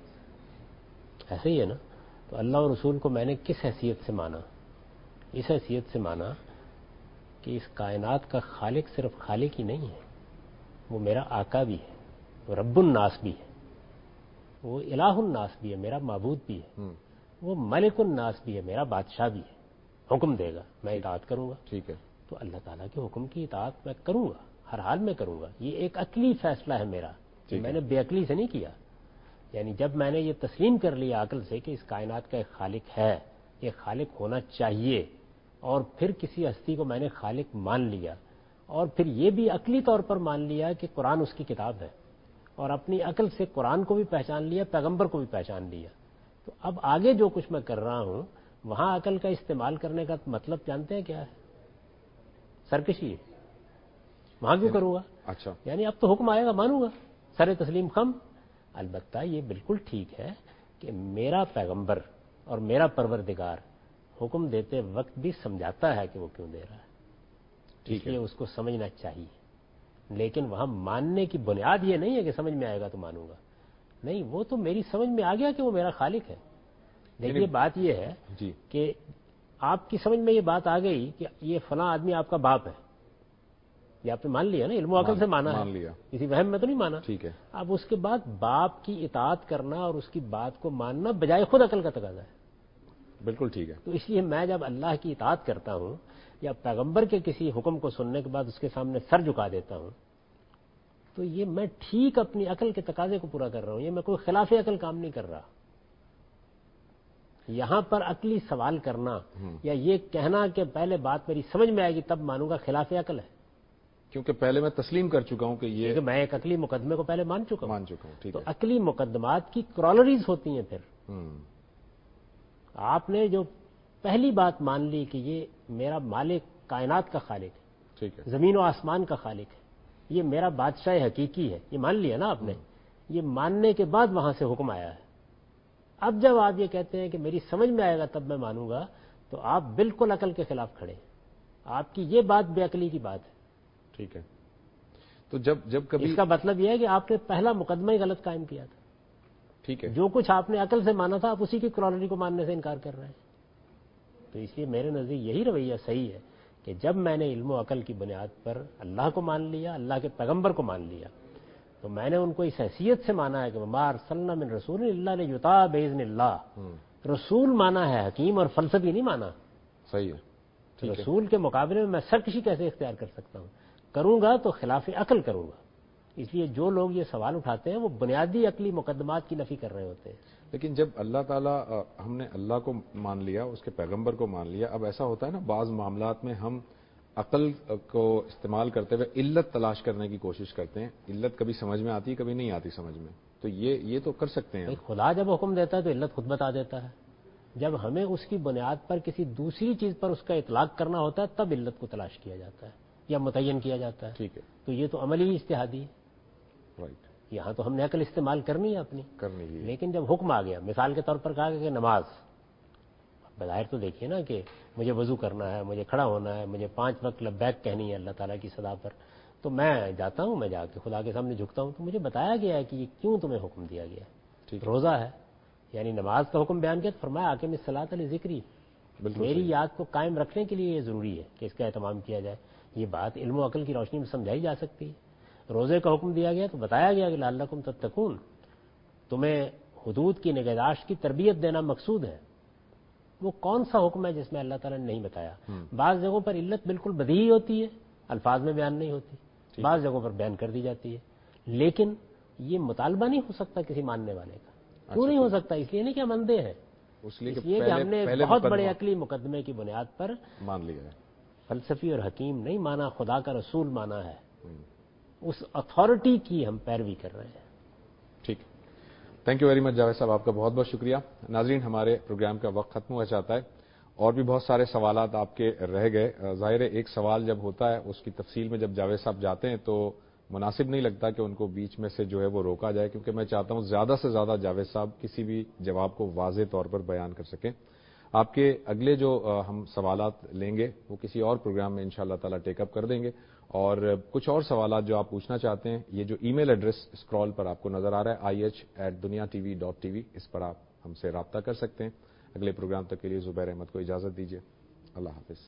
ایسے ہی ہے نا. تو اللہ اور رسول کو میں نے کس حیثیت سے مانا؟ اس حیثیت سے مانا کہ اس کائنات کا خالق صرف خالق ہی نہیں ہے، وہ میرا آقا بھی ہے، وہ رب الناس بھی ہے، وہ الہ الناس بھی ہے، میرا معبود بھی ہے، وہ ملک الناس بھی ہے، میرا بادشاہ بھی ہے. حکم دے گا میں اطاعت کروں گا. ٹھیک ہے. تو اللہ تعالیٰ کے حکم کی اطاعت میں کروں گا، ہر حال میں کروں گا. یہ ایک عقلی فیصلہ ہے میرا، میں نے بے عقلی سے نہیں کیا. یعنی جب میں نے یہ تسلیم کر لیا عقل سے کہ اس کائنات کا ایک خالق ہے، یہ خالق ہونا چاہیے، اور پھر کسی ہستی کو میں نے خالق مان لیا، اور پھر یہ بھی عقلی طور پر مان لیا کہ قرآن اس کی کتاب ہے، اور اپنی عقل سے قرآن کو بھی پہچان لیا، پیغمبر کو بھی پہچان لیا. تو اب آگے جو کچھ میں کر رہا ہوں وہاں عقل کا استعمال کرنے کا مطلب جانتے ہیں کیا ہے؟ سرکشی. وہاں کیوں کروں گا؟ اچھا، یعنی اب تو حکم آئے گا مانوں گا، سر تسلیم خم. البتہ یہ بالکل ٹھیک ہے کہ میرا پیغمبر اور میرا پروردگار حکم دیتے وقت بھی سمجھاتا ہے کہ وہ کیوں دے رہا ہے، اس لیے اس کو سمجھنا چاہیے. لیکن وہاں ماننے کی بنیاد یہ نہیں ہے کہ سمجھ میں آئے گا تو مانوں گا، نہیں، وہ تو میری سمجھ میں آ گیا کہ وہ میرا خالق ہے. دیکھیے بات یہ ہے جی کہ آپ کی سمجھ میں یہ بات آ گئی کہ یہ فلاں آدمی آپ کا باپ ہے، یہ آپ نے مان لیا نا، علم و عقل سے مانا ہے، کسی وہم میں تو نہیں مانا. ٹھیک ہے. اب اس کے بعد باپ کی اطاعت کرنا اور اس کی بات کو ماننا بجائے خود عقل کا تقاضا ہے. بالکل ٹھیک ہے. تو اس لیے میں جب اللہ کی اطاعت کرتا ہوں یا پیغمبر کے کسی حکم کو سننے کے بعد اس کے سامنے سر جھکا دیتا ہوں تو یہ میں ٹھیک اپنی عقل کے تقاضے کو پورا کر رہا ہوں، یہ میں کوئی خلاف عقل کام نہیں کر رہا. یہاں پر عقلی سوال کرنا یا یہ کہنا کہ پہلے بات میری سمجھ میں آئے گی تب مانوں گا، خلاف عقل ہے. کیونکہ پہلے میں تسلیم کر چکا ہوں کہ یہ کہ میں ایک عقلی مقدمے کو پہلے مان چکا ہوں مان چکا ہوں ٹھیک تو ہے. عقلی مقدمات کی کرولریز ہوتی ہیں. پھر آپ نے جو پہلی بات مان لی کہ یہ میرا مالک کائنات کا خالق ہے، ٹھیک ہے، زمین و آسمان کا خالق ہے، یہ میرا بادشاہ حقیقی ہے، یہ مان لیا نا آپ نے. یہ ماننے کے بعد وہاں سے حکم آیا ہے. اب جب آپ یہ کہتے ہیں کہ میری سمجھ میں آئے گا تب میں مانوں گا تو آپ بالکل عقل کے خلاف کھڑے ہیں. آپ کی یہ بات بے عقلی کی بات ہے. ٹھیک ہے. تو جب جب کبھی اس کا مطلب یہ ہے کہ آپ نے پہلا مقدمہ ہی غلط قائم کیا تھا. ٹھیک ہے. جو کچھ آپ نے عقل سے مانا تھا آپ اسی کی کرالری کو ماننے سے انکار کر رہے ہیں. تو اس لیے میرے نزدیک یہی رویہ صحیح ہے کہ جب میں نے علم و عقل کی بنیاد پر اللہ کو مان لیا، اللہ کے پیغمبر کو مان لیا، تو میں نے ان کو اس حیثیت سے مانا ہے کہ ما ارسلنا من رسول الا لیطاع باذن اللہ. رسول مانا ہے، حکیم اور فلسفی نہیں مانا. صحیح ہے. رسول کے مقابلے میں میں سرکشی کیسے اختیار کر سکتا ہوں؟ کروں گا تو خلاف عقل کروں گا. اس لیے جو لوگ یہ سوال اٹھاتے ہیں وہ بنیادی عقلی مقدمات کی نفی کر رہے ہوتے ہیں. لیکن جب اللہ تعالیٰ ہم نے اللہ کو مان لیا، اس کے پیغمبر کو مان لیا، اب ایسا ہوتا ہے نا بعض معاملات میں ہم عقل کو استعمال کرتے ہوئے علت تلاش کرنے کی کوشش کرتے ہیں. علت کبھی سمجھ میں آتی، کبھی نہیں آتی سمجھ میں، تو یہ یہ تو کر سکتے ہیں. خدا جب حکم دیتا ہے تو علت خود بتا دیتا ہے. جب ہمیں اس کی بنیاد پر کسی دوسری چیز پر اس کا اطلاق کرنا ہوتا ہے تب علت کو تلاش کیا جاتا ہے یا متعین کیا جاتا ہے. ٹھیک ہے. تو یہ تو عملی اجتہادی ہے. رائٹ. یہاں تو ہم نے عقل استعمال کرنی ہے اپنی کرنی ہے. لیکن جب حکم آ گیا، مثال کے طور پر کہا کہ نماز، بظاہر تو دیکھیے نا کہ مجھے وضو کرنا ہے، مجھے کھڑا ہونا ہے، مجھے پانچ وقت لبیک کہنی ہے اللہ تعالیٰ کی صدا پر، تو میں جاتا ہوں، میں جا کے خدا کے سامنے جھکتا ہوں. تو مجھے بتایا گیا ہے کہ یہ کیوں تمہیں حکم دیا گیا ہے. روزہ ہے یعنی نماز کا حکم بیان کیا تو فرمایا آقم الصلاۃ لذکری، میری یاد کو قائم رکھنے کے لیے یہ ضروری ہے کہ اس کا اہتمام کیا جائے. یہ بات علم و عقل کی روشنی میں سمجھائی جا سکتی ہے. روزے کا حکم دیا گیا تو بتایا گیا کہ لعلکم تتقون، تمہیں حدود کی نگہداشت کی تربیت دینا مقصود ہے. وہ کون سا حکم ہے جس میں اللہ تعالیٰ نے نہیں بتایا؟ بعض جگہوں پر علت بالکل بدیہی ہوتی ہے، الفاظ میں بیان نہیں ہوتی، بعض جگہوں پر بیان کر دی جاتی ہے. لیکن یہ مطالبہ نہیں ہو سکتا کسی ماننے والے کا. کیوں نہیں ہو سکتا؟ اس لیے نہیں کہ ہم اندھے ہیں، اس لیے کہ ہم نے بہت بڑے عقلی مقدمے کی بنیاد پر مان لیا ہے. فلسفی اور حکیم نہیں مانا، خدا کا رسول مانا ہے. اس اتھارٹی کی ہم پیروی کر رہے ہیں. ٹھیک. Thank you very much Javed صاحب، آپ کا بہت بہت شکریہ. ناظرین، ہمارے پروگرام کا وقت ختم ہوا چاہتا ہے اور بھی بہت سارے سوالات آپ کے رہ گئے. ظاہر ہے ایک سوال جب ہوتا ہے اس کی تفصیل میں جب جاوید صاحب جاتے ہیں تو مناسب نہیں لگتا کہ ان کو بیچ میں سے جو ہے وہ روکا جائے، کیونکہ میں چاہتا ہوں زیادہ سے زیادہ جاوید صاحب کسی بھی جواب کو واضح طور پر بیان کر سکیں. آپ کے اگلے جو ہم سوالات لیں گے وہ کسی اور پروگرام میں انشاءاللہ تعالی ٹیک اپ کر دیں گے، اور کچھ اور سوالات جو آپ پوچھنا چاہتے ہیں، یہ جو ای میل ایڈریس اسکرال پر آپ کو نظر آ رہا ہے I H eight Dunya TV dot TV ٹی وی، اس پر آپ ہم سے رابطہ کر سکتے ہیں. اگلے پروگرام تک کے لیے زبیر احمد کو اجازت دیجیے. اللہ حافظ.